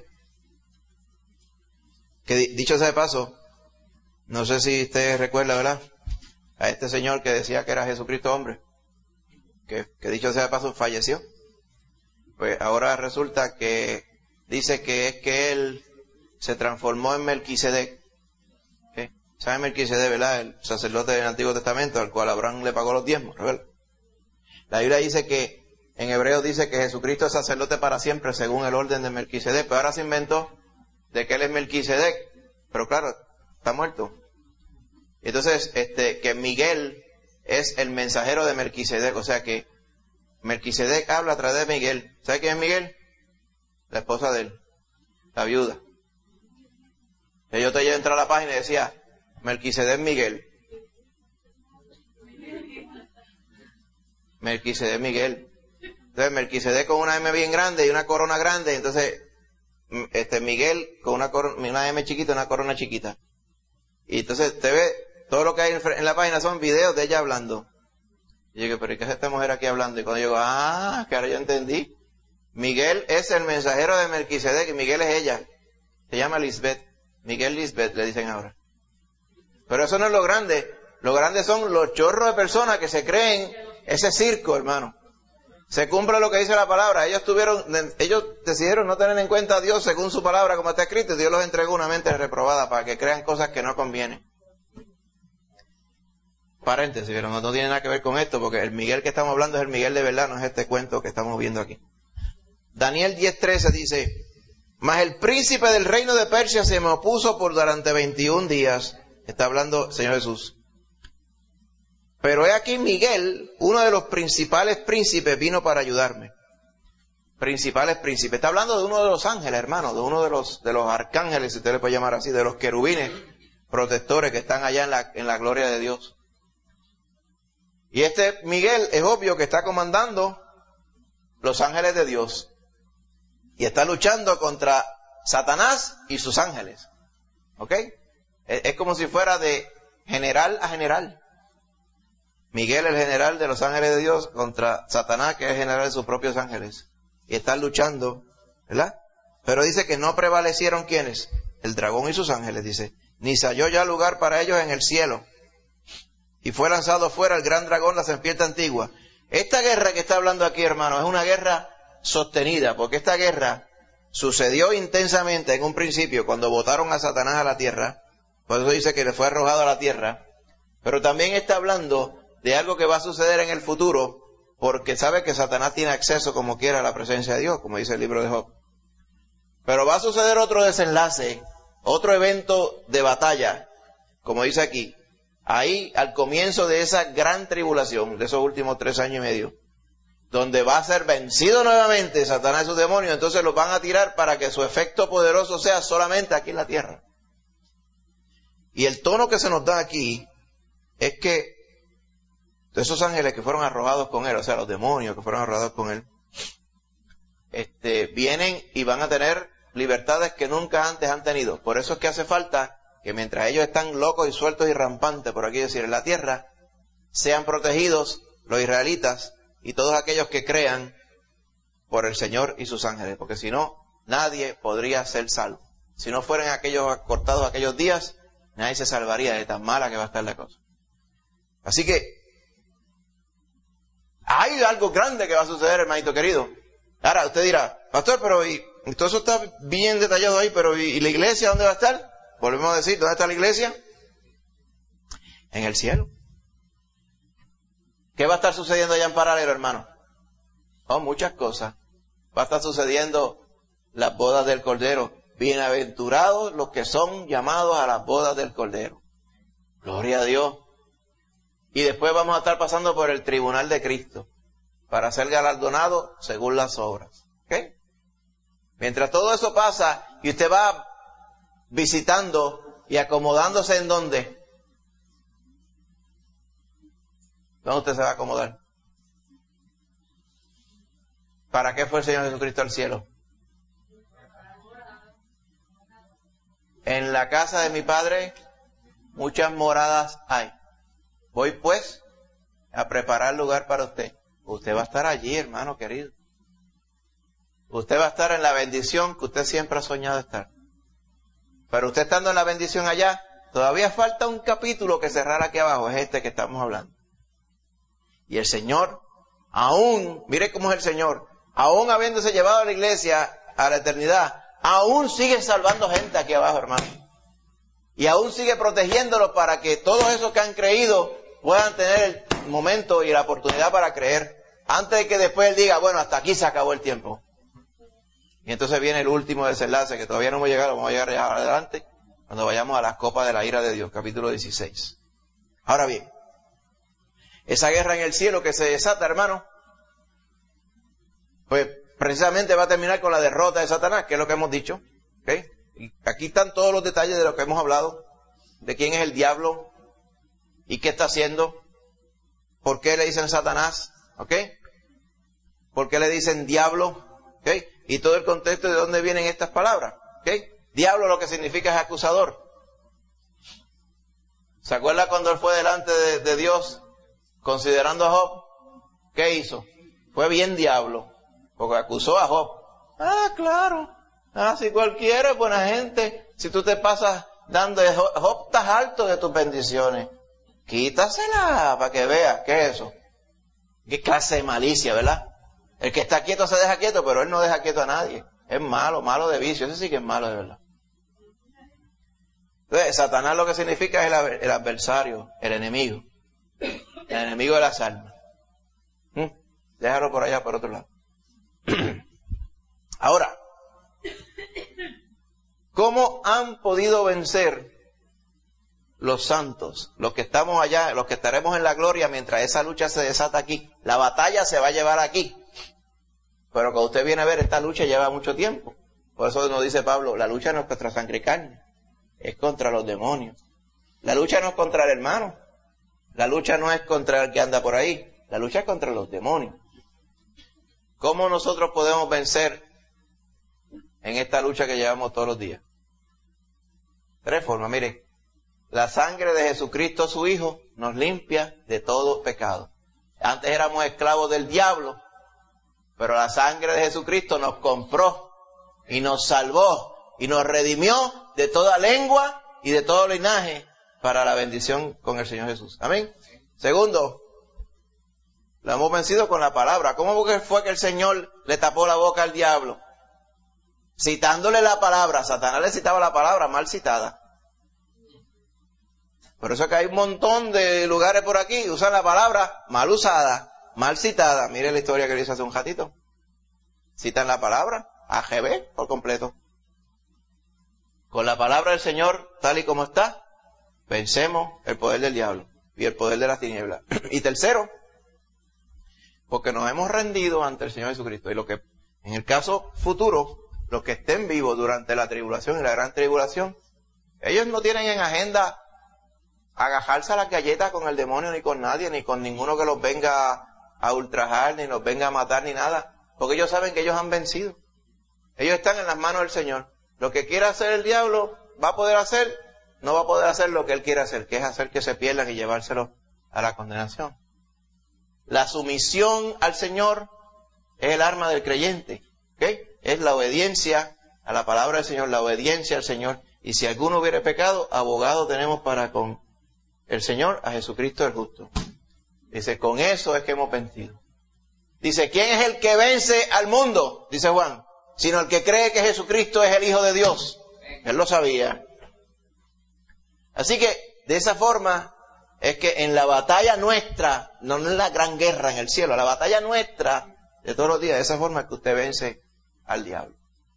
Que dicho sea de paso, no sé si usted recuerda, ¿verdad? A este señor que decía que era Jesucristo hombre, que, que dicho sea de paso falleció. Pues ahora resulta que dice que es que él se transformó en Melquisedec. ¿Okay? ¿Sabe Melquisedec, verdad? El sacerdote del Antiguo Testamento, al cual Abraham le pagó los diezmos, ¿verdad? La Biblia dice que, en Hebreos dice que Jesucristo es sacerdote para siempre según el orden de Melquisedec, pero ahora se inventó de que él es Melquisedec, pero claro, está muerto. Entonces, este, que Miguel es el mensajero de Melquisedec, o sea que Melquisedec habla a través de Miguel. ¿Sabe quién es Miguel? La esposa de él, la viuda. Y yo te llevo a entrar a la página y decía, Melquisedec Miguel. Melquisedec Miguel. Entonces Melquisedec con una M bien grande y una corona grande, entonces este Miguel con una corona, una M chiquita y una corona chiquita. Y entonces te ve, todo lo que hay en la página son videos de ella hablando. Y yo digo, pero ¿y qué es esta mujer aquí hablando? Y cuando yo digo, ah, que ahora yo entendí. Miguel es el mensajero de Melquisedec y Miguel es ella. Se llama Lisbeth. Miguel Lisbeth le dicen ahora. Pero eso no es lo grande. Lo grande son los chorros de personas que se creen ese circo, hermano. Se cumple lo que dice la palabra. Ellos tuvieron, ellos decidieron no tener en cuenta a Dios según su palabra, como está escrito, y Dios los entregó una mente reprobada para que crean cosas que no convienen. Paréntesis, pero no, no tiene nada que ver con esto, porque el Miguel que estamos hablando es el Miguel de verdad, no es este cuento que estamos viendo aquí. Daniel diez trece dice, mas el príncipe del reino de Persia se me opuso por durante veintiún días. Está hablando Señor Jesús. Pero he aquí Miguel, uno de los principales príncipes, vino para ayudarme. Principales príncipes. Está hablando de uno de los ángeles, hermano, de uno de los, de los arcángeles, si usted le puede llamar así, de los querubines protectores que están allá en la, en la gloria de Dios. Y este Miguel es obvio que está comandando los ángeles de Dios. Y está luchando contra Satanás y sus ángeles. ¿Ok? Es, es como si fuera de general a general. Miguel, el general de los ángeles de Dios, contra Satanás, que es el general de sus propios ángeles. Y están luchando, ¿verdad? Pero dice que no prevalecieron ¿quiénes? El dragón y sus ángeles, dice. Ni se halló ya lugar para ellos en el cielo. Y fue lanzado fuera el gran dragón, la serpiente antigua. Esta guerra que está hablando aquí, hermano, es una guerra sostenida, porque esta guerra sucedió intensamente en un principio, cuando botaron a Satanás a la tierra. Por eso dice que le fue arrojado a la tierra. Pero también está hablando de algo que va a suceder en el futuro, porque sabe que Satanás tiene acceso como quiera a la presencia de Dios, como dice el libro de Job. Pero va a suceder otro desenlace, otro evento de batalla, como dice aquí, ahí al comienzo de esa gran tribulación, de esos últimos tres años y medio, donde va a ser vencido nuevamente Satanás y sus demonios, entonces los van a tirar para que su efecto poderoso sea solamente aquí en la tierra. Y el tono que se nos da aquí es que de esos ángeles que fueron arrojados con él, o sea, los demonios que fueron arrojados con él, este, vienen y van a tener libertades que nunca antes han tenido. Por eso es que hace falta que mientras ellos están locos y sueltos y rampantes, por aquí decir, en la tierra, sean protegidos los israelitas y todos aquellos que crean por el Señor y sus ángeles, porque si no, nadie podría ser salvo. Si no fueran aquellos cortados aquellos días, nadie se salvaría de tan mala que va a estar la cosa. Así que, hay algo grande que va a suceder, hermanito querido. Ahora, usted dirá, pastor, pero y, todo eso está bien detallado ahí, pero ¿y, y la iglesia dónde va a estar? Volvemos a decir, ¿dónde está la iglesia? En el cielo. ¿Qué va a estar sucediendo allá en paralelo, hermano? Oh, muchas cosas. Va a estar sucediendo las bodas del Cordero. Bienaventurados los que son llamados a las bodas del Cordero. Gloria a Dios. Y después vamos a estar pasando por el tribunal de Cristo para ser galardonados según las obras. ¿Ok? Mientras todo eso pasa y usted va visitando y acomodándose en dónde, ¿dónde usted se va a acomodar? ¿Para qué fue el Señor Jesucristo al cielo? En la casa de mi Padre muchas moradas hay. Voy pues a preparar lugar para usted. Usted va a estar allí, hermano querido. Usted va a estar en la bendición que usted siempre ha soñado estar. Pero usted estando en la bendición allá, todavía falta un capítulo que cerrar aquí abajo, es este que estamos hablando. Y el Señor, aún, mire cómo es el Señor, aún habiéndose llevado a la iglesia a la eternidad, aún sigue salvando gente aquí abajo, hermano. Y aún sigue protegiéndolos para que todos esos que han creído puedan tener el momento y la oportunidad para creer, antes de que después Él diga, bueno, hasta aquí se acabó el tiempo. Y entonces viene el último desenlace, que todavía no hemos llegado, vamos a llegar ya adelante, cuando vayamos a las copas de la ira de Dios, capítulo dieciséis. Ahora bien, esa guerra en el cielo que se desata, hermano, pues precisamente va a terminar con la derrota de Satanás, que es lo que hemos dicho. ¿Okay? Y aquí están todos los detalles de lo que hemos hablado, de quién es el diablo y qué está haciendo, por qué le dicen Satanás, ¿ok? ¿Por qué le dicen diablo? ¿Ok? Y todo el contexto de dónde vienen estas palabras, ¿ok? Diablo lo que significa es acusador. ¿Se acuerda cuando él fue delante de, de Dios considerando a Job? ¿Qué hizo? Fue bien diablo, porque acusó a Job. Ah, claro. Ah, si cualquiera es buena gente. Si tú te pasas dando, Job, estás alto de tus bendiciones. Quítasela para que vea. ¿Qué es eso? Qué clase de malicia, ¿verdad? El que está quieto se deja quieto, pero él no deja quieto a nadie. Es malo, malo de vicio. Ese sí que es malo de verdad. Entonces, Satanás lo que significa es el, el adversario, el enemigo. El enemigo de las almas. ¿Mm? Déjalo por allá, por otro lado. Ahora, ¿cómo han podido vencer los santos, los que estamos allá, los que estaremos en la gloria mientras esa lucha se desata aquí? La batalla se va a llevar aquí. Pero cuando usted viene a ver, esta lucha lleva mucho tiempo. Por eso nos dice Pablo, la lucha no es contra sangre y carne, es contra los demonios. La lucha no es contra el hermano, la lucha no es contra el que anda por ahí, la lucha es contra los demonios. ¿Cómo nosotros podemos vencer en esta lucha que llevamos todos los días? Tres formas, miren. La sangre de Jesucristo, su Hijo, nos limpia de todo pecado. Antes éramos esclavos del diablo, pero la sangre de Jesucristo nos compró y nos salvó y nos redimió de toda lengua y de todo linaje para la bendición con el Señor Jesús. Amén. Segundo, la hemos vencido con la palabra. ¿Cómo fue que el Señor le tapó la boca al diablo? Citándole la palabra. Satanás le citaba la palabra mal citada. Por eso es que hay un montón de lugares por aquí que usan la palabra mal usada, mal citada. Mire la historia que le hice hace un ratito. Citan la palabra A G B por completo. con la palabra del Señor tal y como está, vencemos el poder del diablo y el poder de las tinieblas. Y tercero, porque nos hemos rendido ante el Señor Jesucristo. Y lo que, en el caso futuro, los que estén vivos durante la tribulación y la gran tribulación, ellos no tienen en agenda agajarse a las galletas con el demonio, ni con nadie, ni con ninguno que los venga a ultrajar, ni los venga a matar, ni nada. Porque ellos saben que ellos han vencido. Ellos están en las manos del Señor. Lo que quiera hacer el diablo, va a poder hacer, no va a poder hacer lo que él quiere hacer, que es hacer que se pierdan y llevárselos a la condenación. La sumisión al Señor es el arma del creyente, ¿ok? Es la obediencia a la palabra del Señor, la obediencia al Señor. Y si alguno hubiere pecado, abogado tenemos para con el Señor, a Jesucristo el justo. Dice, con eso es que hemos vencido. Dice, ¿quién es el que vence al mundo? Dice Juan, sino el que cree que Jesucristo es el Hijo de Dios. Él lo sabía. Así que, de esa forma, es que en la batalla nuestra, no en la gran guerra en el cielo, la batalla nuestra de todos los días, de esa forma es que usted vence al diablo.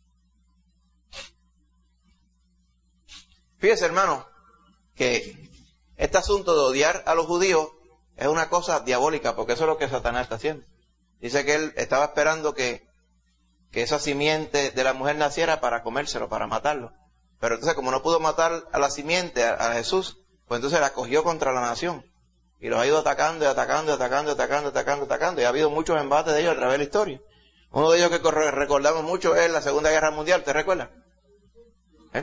Fíjese, hermano, que este asunto de odiar a los judíos es una cosa diabólica, porque eso es lo que Satanás está haciendo. Dice que él estaba esperando que, que esa simiente de la mujer naciera para comérselo, para matarlo. Pero entonces, como no pudo matar a la simiente, a, a Jesús, pues entonces la cogió contra la nación. Y los ha ido atacando, y atacando, y atacando, y atacando, y atacando, y atacando. Y ha habido muchos embates de ellos a través de la historia. Uno de ellos que recordamos mucho es la Segunda Guerra Mundial, ¿te recuerdas? ¿Eh?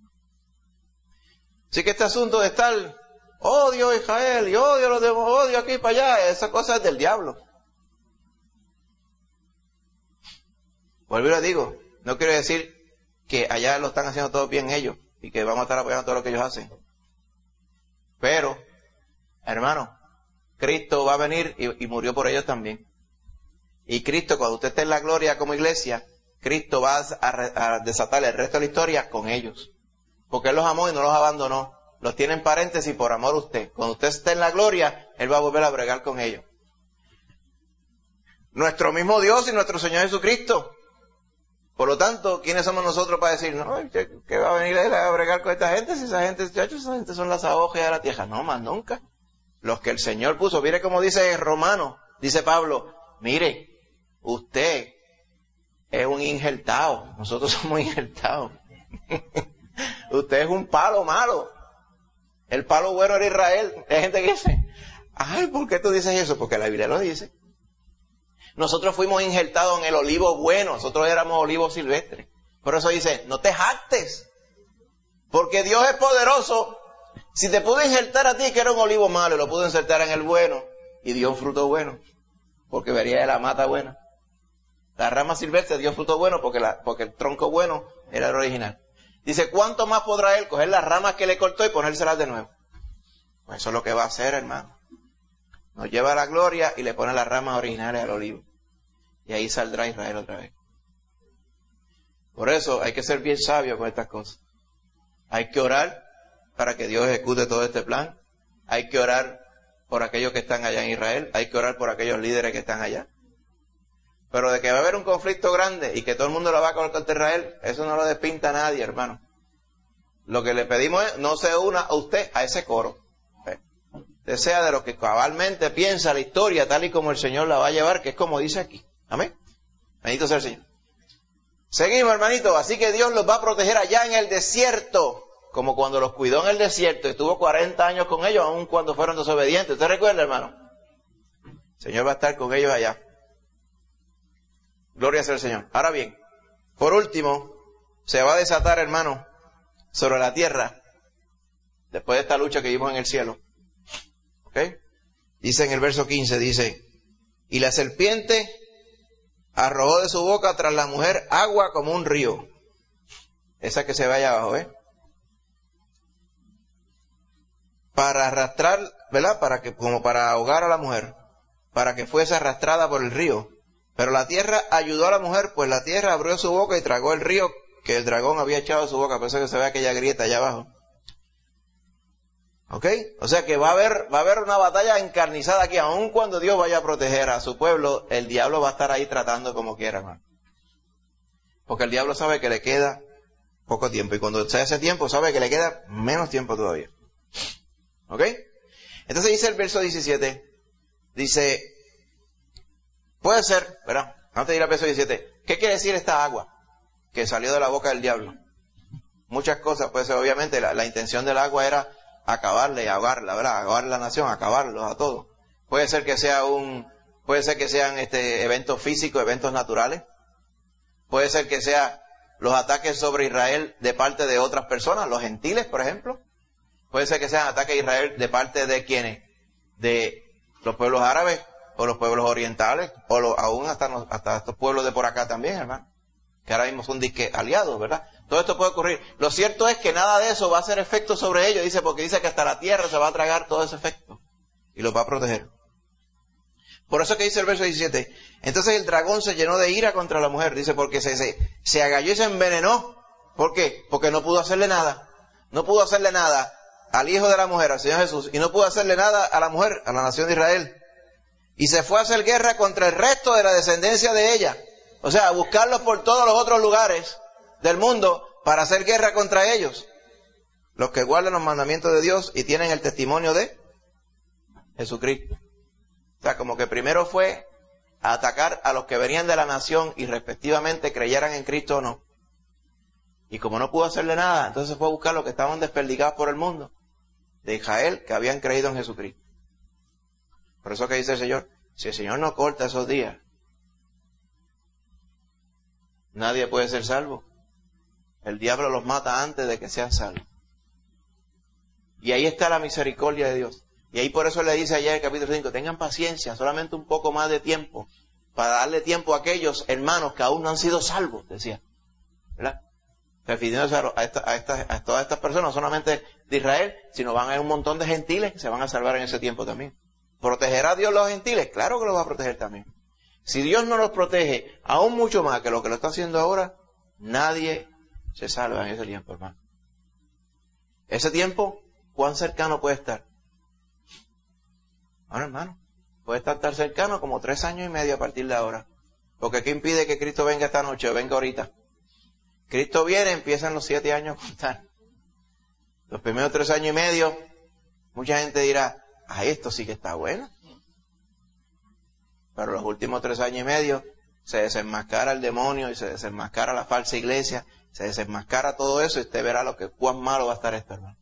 Así que este asunto de estar odio a Israel y odio a los demás, odio aquí y para allá, esa cosa es del diablo. Vuelvo y le digo, no quiero decir que allá lo están haciendo todo bien ellos y que vamos a estar apoyando todo lo que ellos hacen. Pero, hermano, Cristo va a venir y, y murió por ellos también. Y Cristo, cuando usted esté en la gloria como iglesia, Cristo va a, a desatar el resto de la historia con ellos. Porque Él los amó y no los abandonó. Los tiene en paréntesis por amor a usted. Cuando usted esté en la gloria, Él va a volver a bregar con ellos. Nuestro mismo Dios y nuestro Señor Jesucristo. Por lo tanto, ¿quiénes somos nosotros para decir, no, que, que va a venir Él a bregar con esta gente? Si esa gente, muchachos, esa gente son las agujas de la tierra. No, más nunca. Los que el Señor puso. Mire como dice Romano, dice Pablo, mire, usted es un injertado. Nosotros somos injertados. Usted es un palo malo. El palo bueno era Israel. Hay gente que dice, ay, ¿por qué tú dices eso? Porque la Biblia lo dice. Nosotros fuimos injertados en el olivo bueno. Nosotros éramos olivos silvestres. Por eso dice, no te jactes. Porque Dios es poderoso. Si te pudo injertar a ti que era un olivo malo, lo pudo insertar en el bueno y dio un fruto bueno. Porque vería de la mata buena. La rama silvestre dio fruto bueno porque, la, porque el tronco bueno era el original. Dice, ¿cuánto más podrá Él coger las ramas que le cortó y ponérselas de nuevo? Pues eso es lo que va a hacer, hermano. Nos lleva a la gloria y le pone las ramas originales al olivo. Y ahí saldrá Israel otra vez. Por eso hay que ser bien sabio con estas cosas. Hay que orar para que Dios ejecute todo este plan. Hay que orar por aquellos que están allá en Israel. Hay que orar por aquellos líderes que están allá. Pero de que va a haber un conflicto grande y que todo el mundo la va a colocar contra Israel, eso no lo despinta a nadie, hermano. Lo que le pedimos es, no se una a usted a ese coro. Usted sea de lo que cabalmente piensa la historia, tal y como el Señor la va a llevar, que es como dice aquí. Amén. Bendito sea el Señor. Seguimos, hermanito. Así que Dios los va a proteger allá en el desierto, como cuando los cuidó en el desierto. Estuvo cuarenta años con ellos, aun cuando fueron desobedientes. ¿Usted recuerda, hermano? El Señor va a estar con ellos allá. Gloria sea al Señor. Ahora bien, por último, se va a desatar, hermano, sobre la tierra, después de esta lucha que vimos en el cielo. ¿Ok? Dice en el verso quince, dice, y la serpiente arrojó de su boca tras la mujer agua como un río. Esa que se ve allá abajo, ¿eh? Para arrastrar, ¿verdad? Para que, como para ahogar a la mujer, para que fuese arrastrada por el río. Pero la tierra ayudó a la mujer, pues la tierra abrió su boca y tragó el río que el dragón había echado de su boca. Por eso que se ve aquella grieta allá abajo. ¿Ok? O sea que va a haber, va a haber una batalla encarnizada aquí. Aun cuando Dios vaya a proteger a su pueblo, el diablo va a estar ahí tratando como quiera, hermano. Porque el diablo sabe que le queda poco tiempo. Y cuando sea ese tiempo, sabe que le queda menos tiempo todavía. ¿Ok? Entonces dice el verso diecisiete, dice, puede ser, ¿verdad? Antes de ir al verso diecisiete, ¿qué quiere decir esta agua que salió de la boca del diablo? Muchas cosas, puede ser, obviamente, la, la intención del agua era acabarle, ahogarla, ¿verdad? Acabar la nación, acabarlos a todos. Puede ser que sea un, puede ser que sean este eventos físicos, eventos naturales. Puede ser que sea los ataques sobre Israel de parte de otras personas, los gentiles, por ejemplo. Puede ser que sean ataques a Israel de parte de quienes, de los pueblos árabes, o los pueblos orientales, o lo, aún hasta, hasta estos pueblos de por acá también, hermano, que ahora mismo son disque aliados, ¿verdad? Todo esto puede ocurrir. Lo cierto es que nada de eso va a hacer efecto sobre ellos, dice, porque dice que hasta la tierra se va a tragar todo ese efecto, y los va a proteger. Por eso que dice el verso diecisiete, entonces el dragón se llenó de ira contra la mujer, dice, porque se, se, se agalló y se envenenó. ¿Por qué? Porque no pudo hacerle nada. No pudo hacerle nada al hijo de la mujer, al Señor Jesús, y no pudo hacerle nada a la mujer, a la nación de Israel. Y se fue a hacer guerra contra el resto de la descendencia de ella. O sea, a buscarlos por todos los otros lugares del mundo para hacer guerra contra ellos. Los que guardan los mandamientos de Dios y tienen el testimonio de Jesucristo. O sea, como que primero fue a atacar a los que venían de la nación y respectivamente creyeran en Cristo o no. Y como no pudo hacerle nada, entonces fue a buscar los que estaban desperdigados por el mundo de Israel, que habían creído en Jesucristo. Por eso que dice el Señor, si el Señor no corta esos días, nadie puede ser salvo. El diablo los mata antes de que sean salvos. Y ahí está la misericordia de Dios. Y ahí por eso le dice allá en el capítulo cinco, tengan paciencia, solamente un poco más de tiempo, para darle tiempo a aquellos hermanos que aún no han sido salvos, decía. ¿Verdad? Refiriéndose a, a, esta, a, esta, a todas estas personas, no solamente de Israel, sino van a haber un montón de gentiles que se van a salvar en ese tiempo también. ¿Protegerá Dios los gentiles? Claro que los va a proteger también. Si Dios no los protege aún mucho más que lo que lo está haciendo ahora, nadie se salva en ese tiempo, hermano. Ese tiempo, ¿cuán cercano puede estar? Bueno, hermano, puede estar tan cercano como tres años y medio a partir de ahora. Porque ¿qué impide que Cristo venga esta noche o venga ahorita? Cristo viene, empiezan los siete años a contar. Los primeros tres años y medio, mucha gente dirá, ah, esto sí que está bueno. Pero los últimos tres años y medio se desenmascara el demonio y se desenmascara la falsa iglesia, se desenmascara todo eso y usted verá lo que cuán malo va a estar esto, hermano.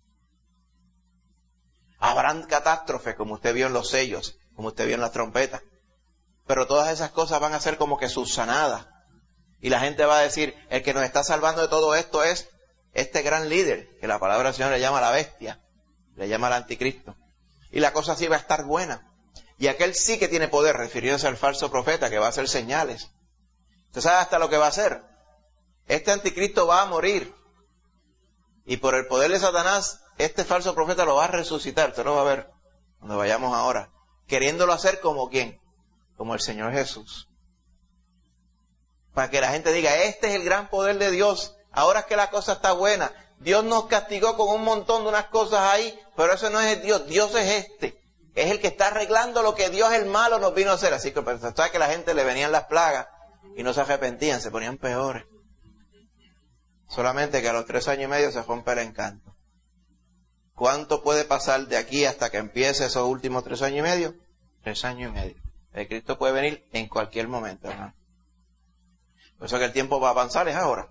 Habrán catástrofes como usted vio en los sellos, como usted vio en las trompetas. Pero todas esas cosas van a ser como que subsanadas. Y la gente va a decir, el que nos está salvando de todo esto es este gran líder, que la palabra del Señor le llama la bestia, le llama el anticristo. Y la cosa sí va a estar buena. Y aquel sí que tiene poder, refiriéndose al falso profeta, que va a hacer señales. Usted sabe hasta lo que va a hacer. Este anticristo va a morir. Y por el poder de Satanás, este falso profeta lo va a resucitar. Usted lo va a ver cuando vayamos ahora. Queriéndolo hacer como ¿quién? Como el Señor Jesús. Para que la gente diga, este es el gran poder de Dios. Ahora es que la cosa está buena. Dios nos castigó con un montón de unas cosas ahí, pero eso no es Dios. Dios es este. Es el que está arreglando lo que Dios el malo nos vino a hacer. Así que sabes que la gente le venían las plagas y no se arrepentían, se ponían peores. Solamente que a los tres años y medio se rompe el encanto. ¿Cuánto puede pasar de aquí hasta que empiece esos últimos tres años y medio? Tres años y medio. El Cristo puede venir en cualquier momento, hermano. Por eso que el tiempo va a avanzar, es ahora.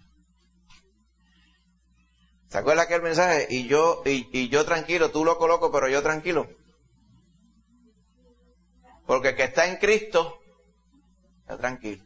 ¿Se acuerda aquel mensaje? Y yo, y, y yo tranquilo, tú loco, loco, pero yo tranquilo. Porque el que está en Cristo, está tranquilo.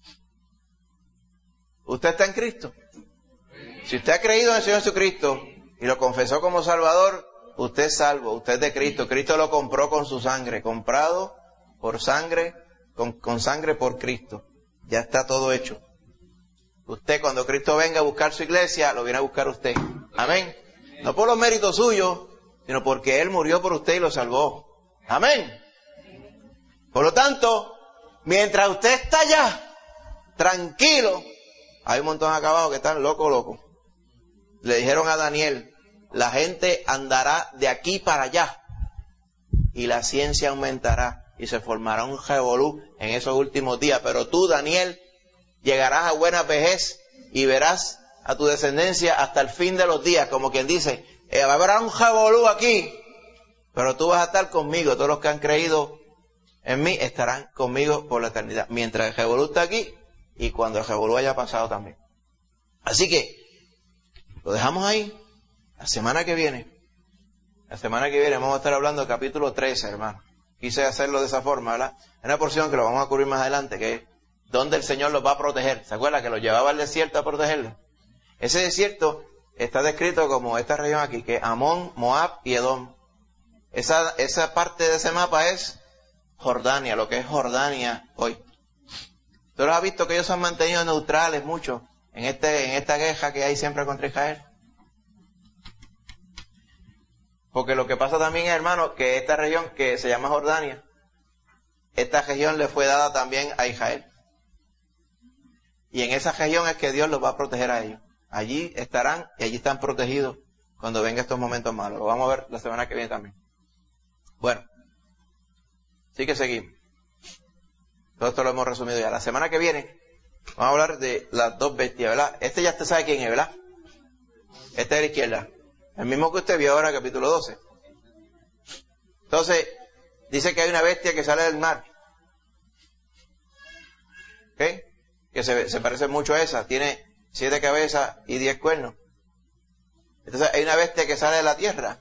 ¿Usted está en Cristo? Si usted ha creído en el Señor Jesucristo y lo confesó como Salvador, usted es salvo, usted es de Cristo. Cristo lo compró con su sangre, comprado por sangre, con, con sangre por Cristo. Ya está todo hecho. Usted, cuando Cristo venga a buscar su iglesia, lo viene a buscar usted. Amén. No por los méritos suyos, sino porque Él murió por usted y lo salvó. Amén. Por lo tanto, mientras usted está allá, tranquilo, hay un montón acá abajo que están locos, locos. Le dijeron a Daniel, la gente andará de aquí para allá y la ciencia aumentará y se formará un revolú en esos últimos días. Pero tú, Daniel, llegarás a buena vejez y verás a tu descendencia hasta el fin de los días, como quien dice, eh, habrá un jabolú aquí, pero tú vas a estar conmigo, todos los que han creído en mí estarán conmigo por la eternidad, mientras el jabolú está aquí y cuando el jabolú haya pasado también. Así que, lo dejamos ahí, la semana que viene, la semana que viene vamos a estar hablando del capítulo trece, hermano. Quise hacerlo de esa forma, ¿verdad? Es una porción que lo vamos a cubrir más adelante, que es donde el Señor los va a proteger. ¿Se acuerda que los llevaba al desierto a protegerlos? Ese desierto está descrito como esta región aquí, que es Amón, Moab y Edom. Esa, esa parte de ese mapa es Jordania, lo que es Jordania hoy. ¿Tú los has visto que ellos se han mantenido neutrales mucho en, este, en esta queja que hay siempre contra Israel? Porque lo que pasa también, hermano, que esta región que se llama Jordania, esta región le fue dada también a Israel. Y en esa región es que Dios los va a proteger a ellos. Allí estarán y allí están protegidos cuando vengan estos momentos malos. Lo vamos a ver la semana que viene también. Bueno, sí que seguimos. Todo esto lo hemos resumido ya. La semana que viene vamos a hablar de las dos bestias, ¿verdad? Este ya usted sabe quién es, ¿verdad? Este es de la izquierda. El mismo que usted vio ahora en el capítulo doce. Entonces, dice que hay una bestia que sale del mar. ¿Ok? Que se, se parece mucho a esa. Tiene siete cabezas y diez cuernos. Entonces, hay una bestia que sale de la tierra.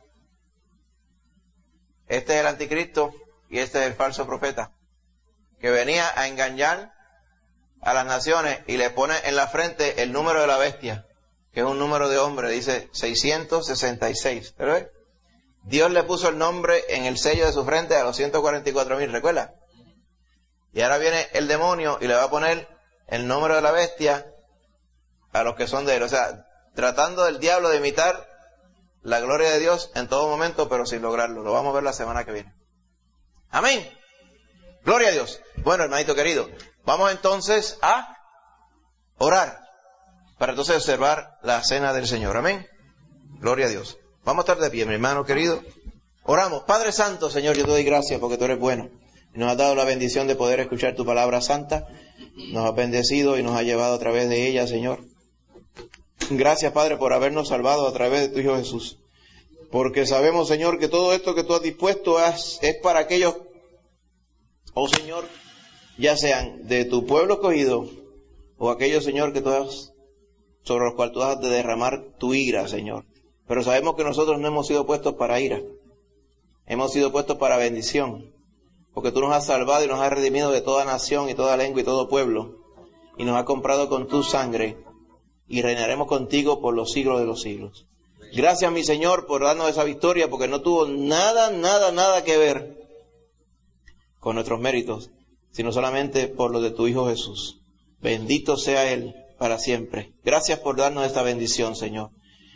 Este es el anticristo y este es el falso profeta. Que venía a engañar a las naciones y le pone en la frente el número de la bestia, que es un número de hombre, dice seiscientos sesenta y seis. ¿Pero ves? Dios le puso el nombre en el sello de su frente a los ciento cuarenta y cuatro mil, ¿recuerda? Y ahora viene el demonio y le va a poner el número de la bestia a los que son de él. O sea, tratando del diablo de imitar la gloria de Dios en todo momento, pero sin lograrlo. Lo vamos a ver la semana que viene. Amén. Gloria a Dios. Bueno, hermanito querido, vamos entonces a orar para entonces observar la cena del Señor. Amén. Gloria a Dios. Vamos a estar de pie, mi hermano querido. Oramos. Padre Santo, Señor, yo te doy gracias porque tú eres bueno. Y nos has dado la bendición de poder escuchar tu palabra santa. Nos has bendecido y nos has llevado a través de ella, Señor. Gracias, Padre, por habernos salvado a través de tu Hijo Jesús. Porque sabemos, Señor, que todo esto que tú has dispuesto es, es para aquellos, oh Señor, ya sean de tu pueblo escogido o aquellos, Señor, que tú has, sobre los cuales tú has de derramar tu ira, Señor. Pero sabemos que nosotros no hemos sido puestos para ira. Hemos sido puestos para bendición. Porque tú nos has salvado y nos has redimido de toda nación y toda lengua y todo pueblo. Y nos has comprado con tu sangre. Y reinaremos contigo por los siglos de los siglos. Gracias, mi Señor, por darnos esa victoria, porque no tuvo nada, nada, nada que ver con nuestros méritos, sino solamente por los de tu Hijo Jesús. Bendito sea Él para siempre. Gracias por darnos esta bendición, Señor.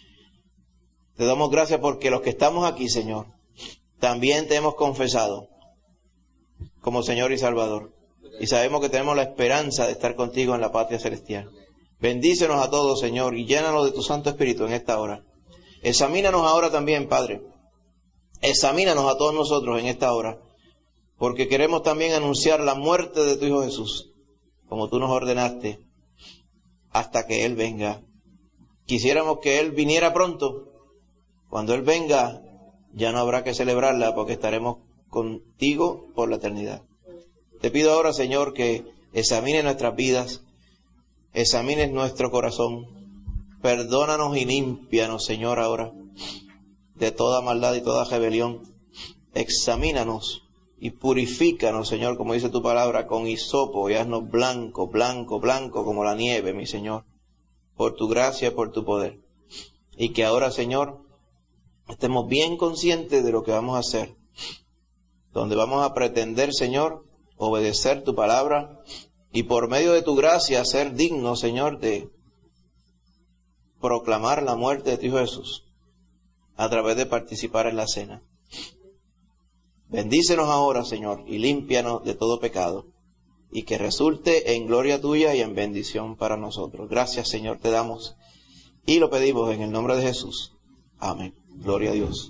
Te damos gracias porque los que estamos aquí, Señor, también te hemos confesado como Señor y Salvador. Y sabemos que tenemos la esperanza de estar contigo en la patria celestial. Bendícenos a todos, Señor, y llénanos de tu Santo Espíritu en esta hora. Examínanos ahora también, Padre. Examínanos a todos nosotros en esta hora, porque queremos también anunciar la muerte de tu Hijo Jesús, como tú nos ordenaste, hasta que Él venga. Quisiéramos que Él viniera pronto. Cuando Él venga, ya no habrá que celebrarla, porque estaremos contigo por la eternidad. Te pido ahora, Señor, que examines nuestras vidas, examines nuestro corazón, perdónanos y límpianos, Señor, ahora, de toda maldad y toda rebelión. Examínanos y purifícanos, Señor, como dice tu palabra, con hisopo, y haznos blanco, blanco, blanco como la nieve, mi Señor, por tu gracia y por tu poder. Y que ahora, Señor, estemos bien conscientes de lo que vamos a hacer, donde vamos a pretender, Señor, obedecer tu palabra y por medio de tu gracia ser dignos, Señor, de proclamar la muerte de tu Hijo Jesús a través de participar en la cena. Bendícenos ahora, Señor, y límpianos de todo pecado, y que resulte en gloria tuya y en bendición para nosotros. Gracias, Señor, te damos y lo pedimos en el nombre de Jesús. Amén. Gloria a Dios.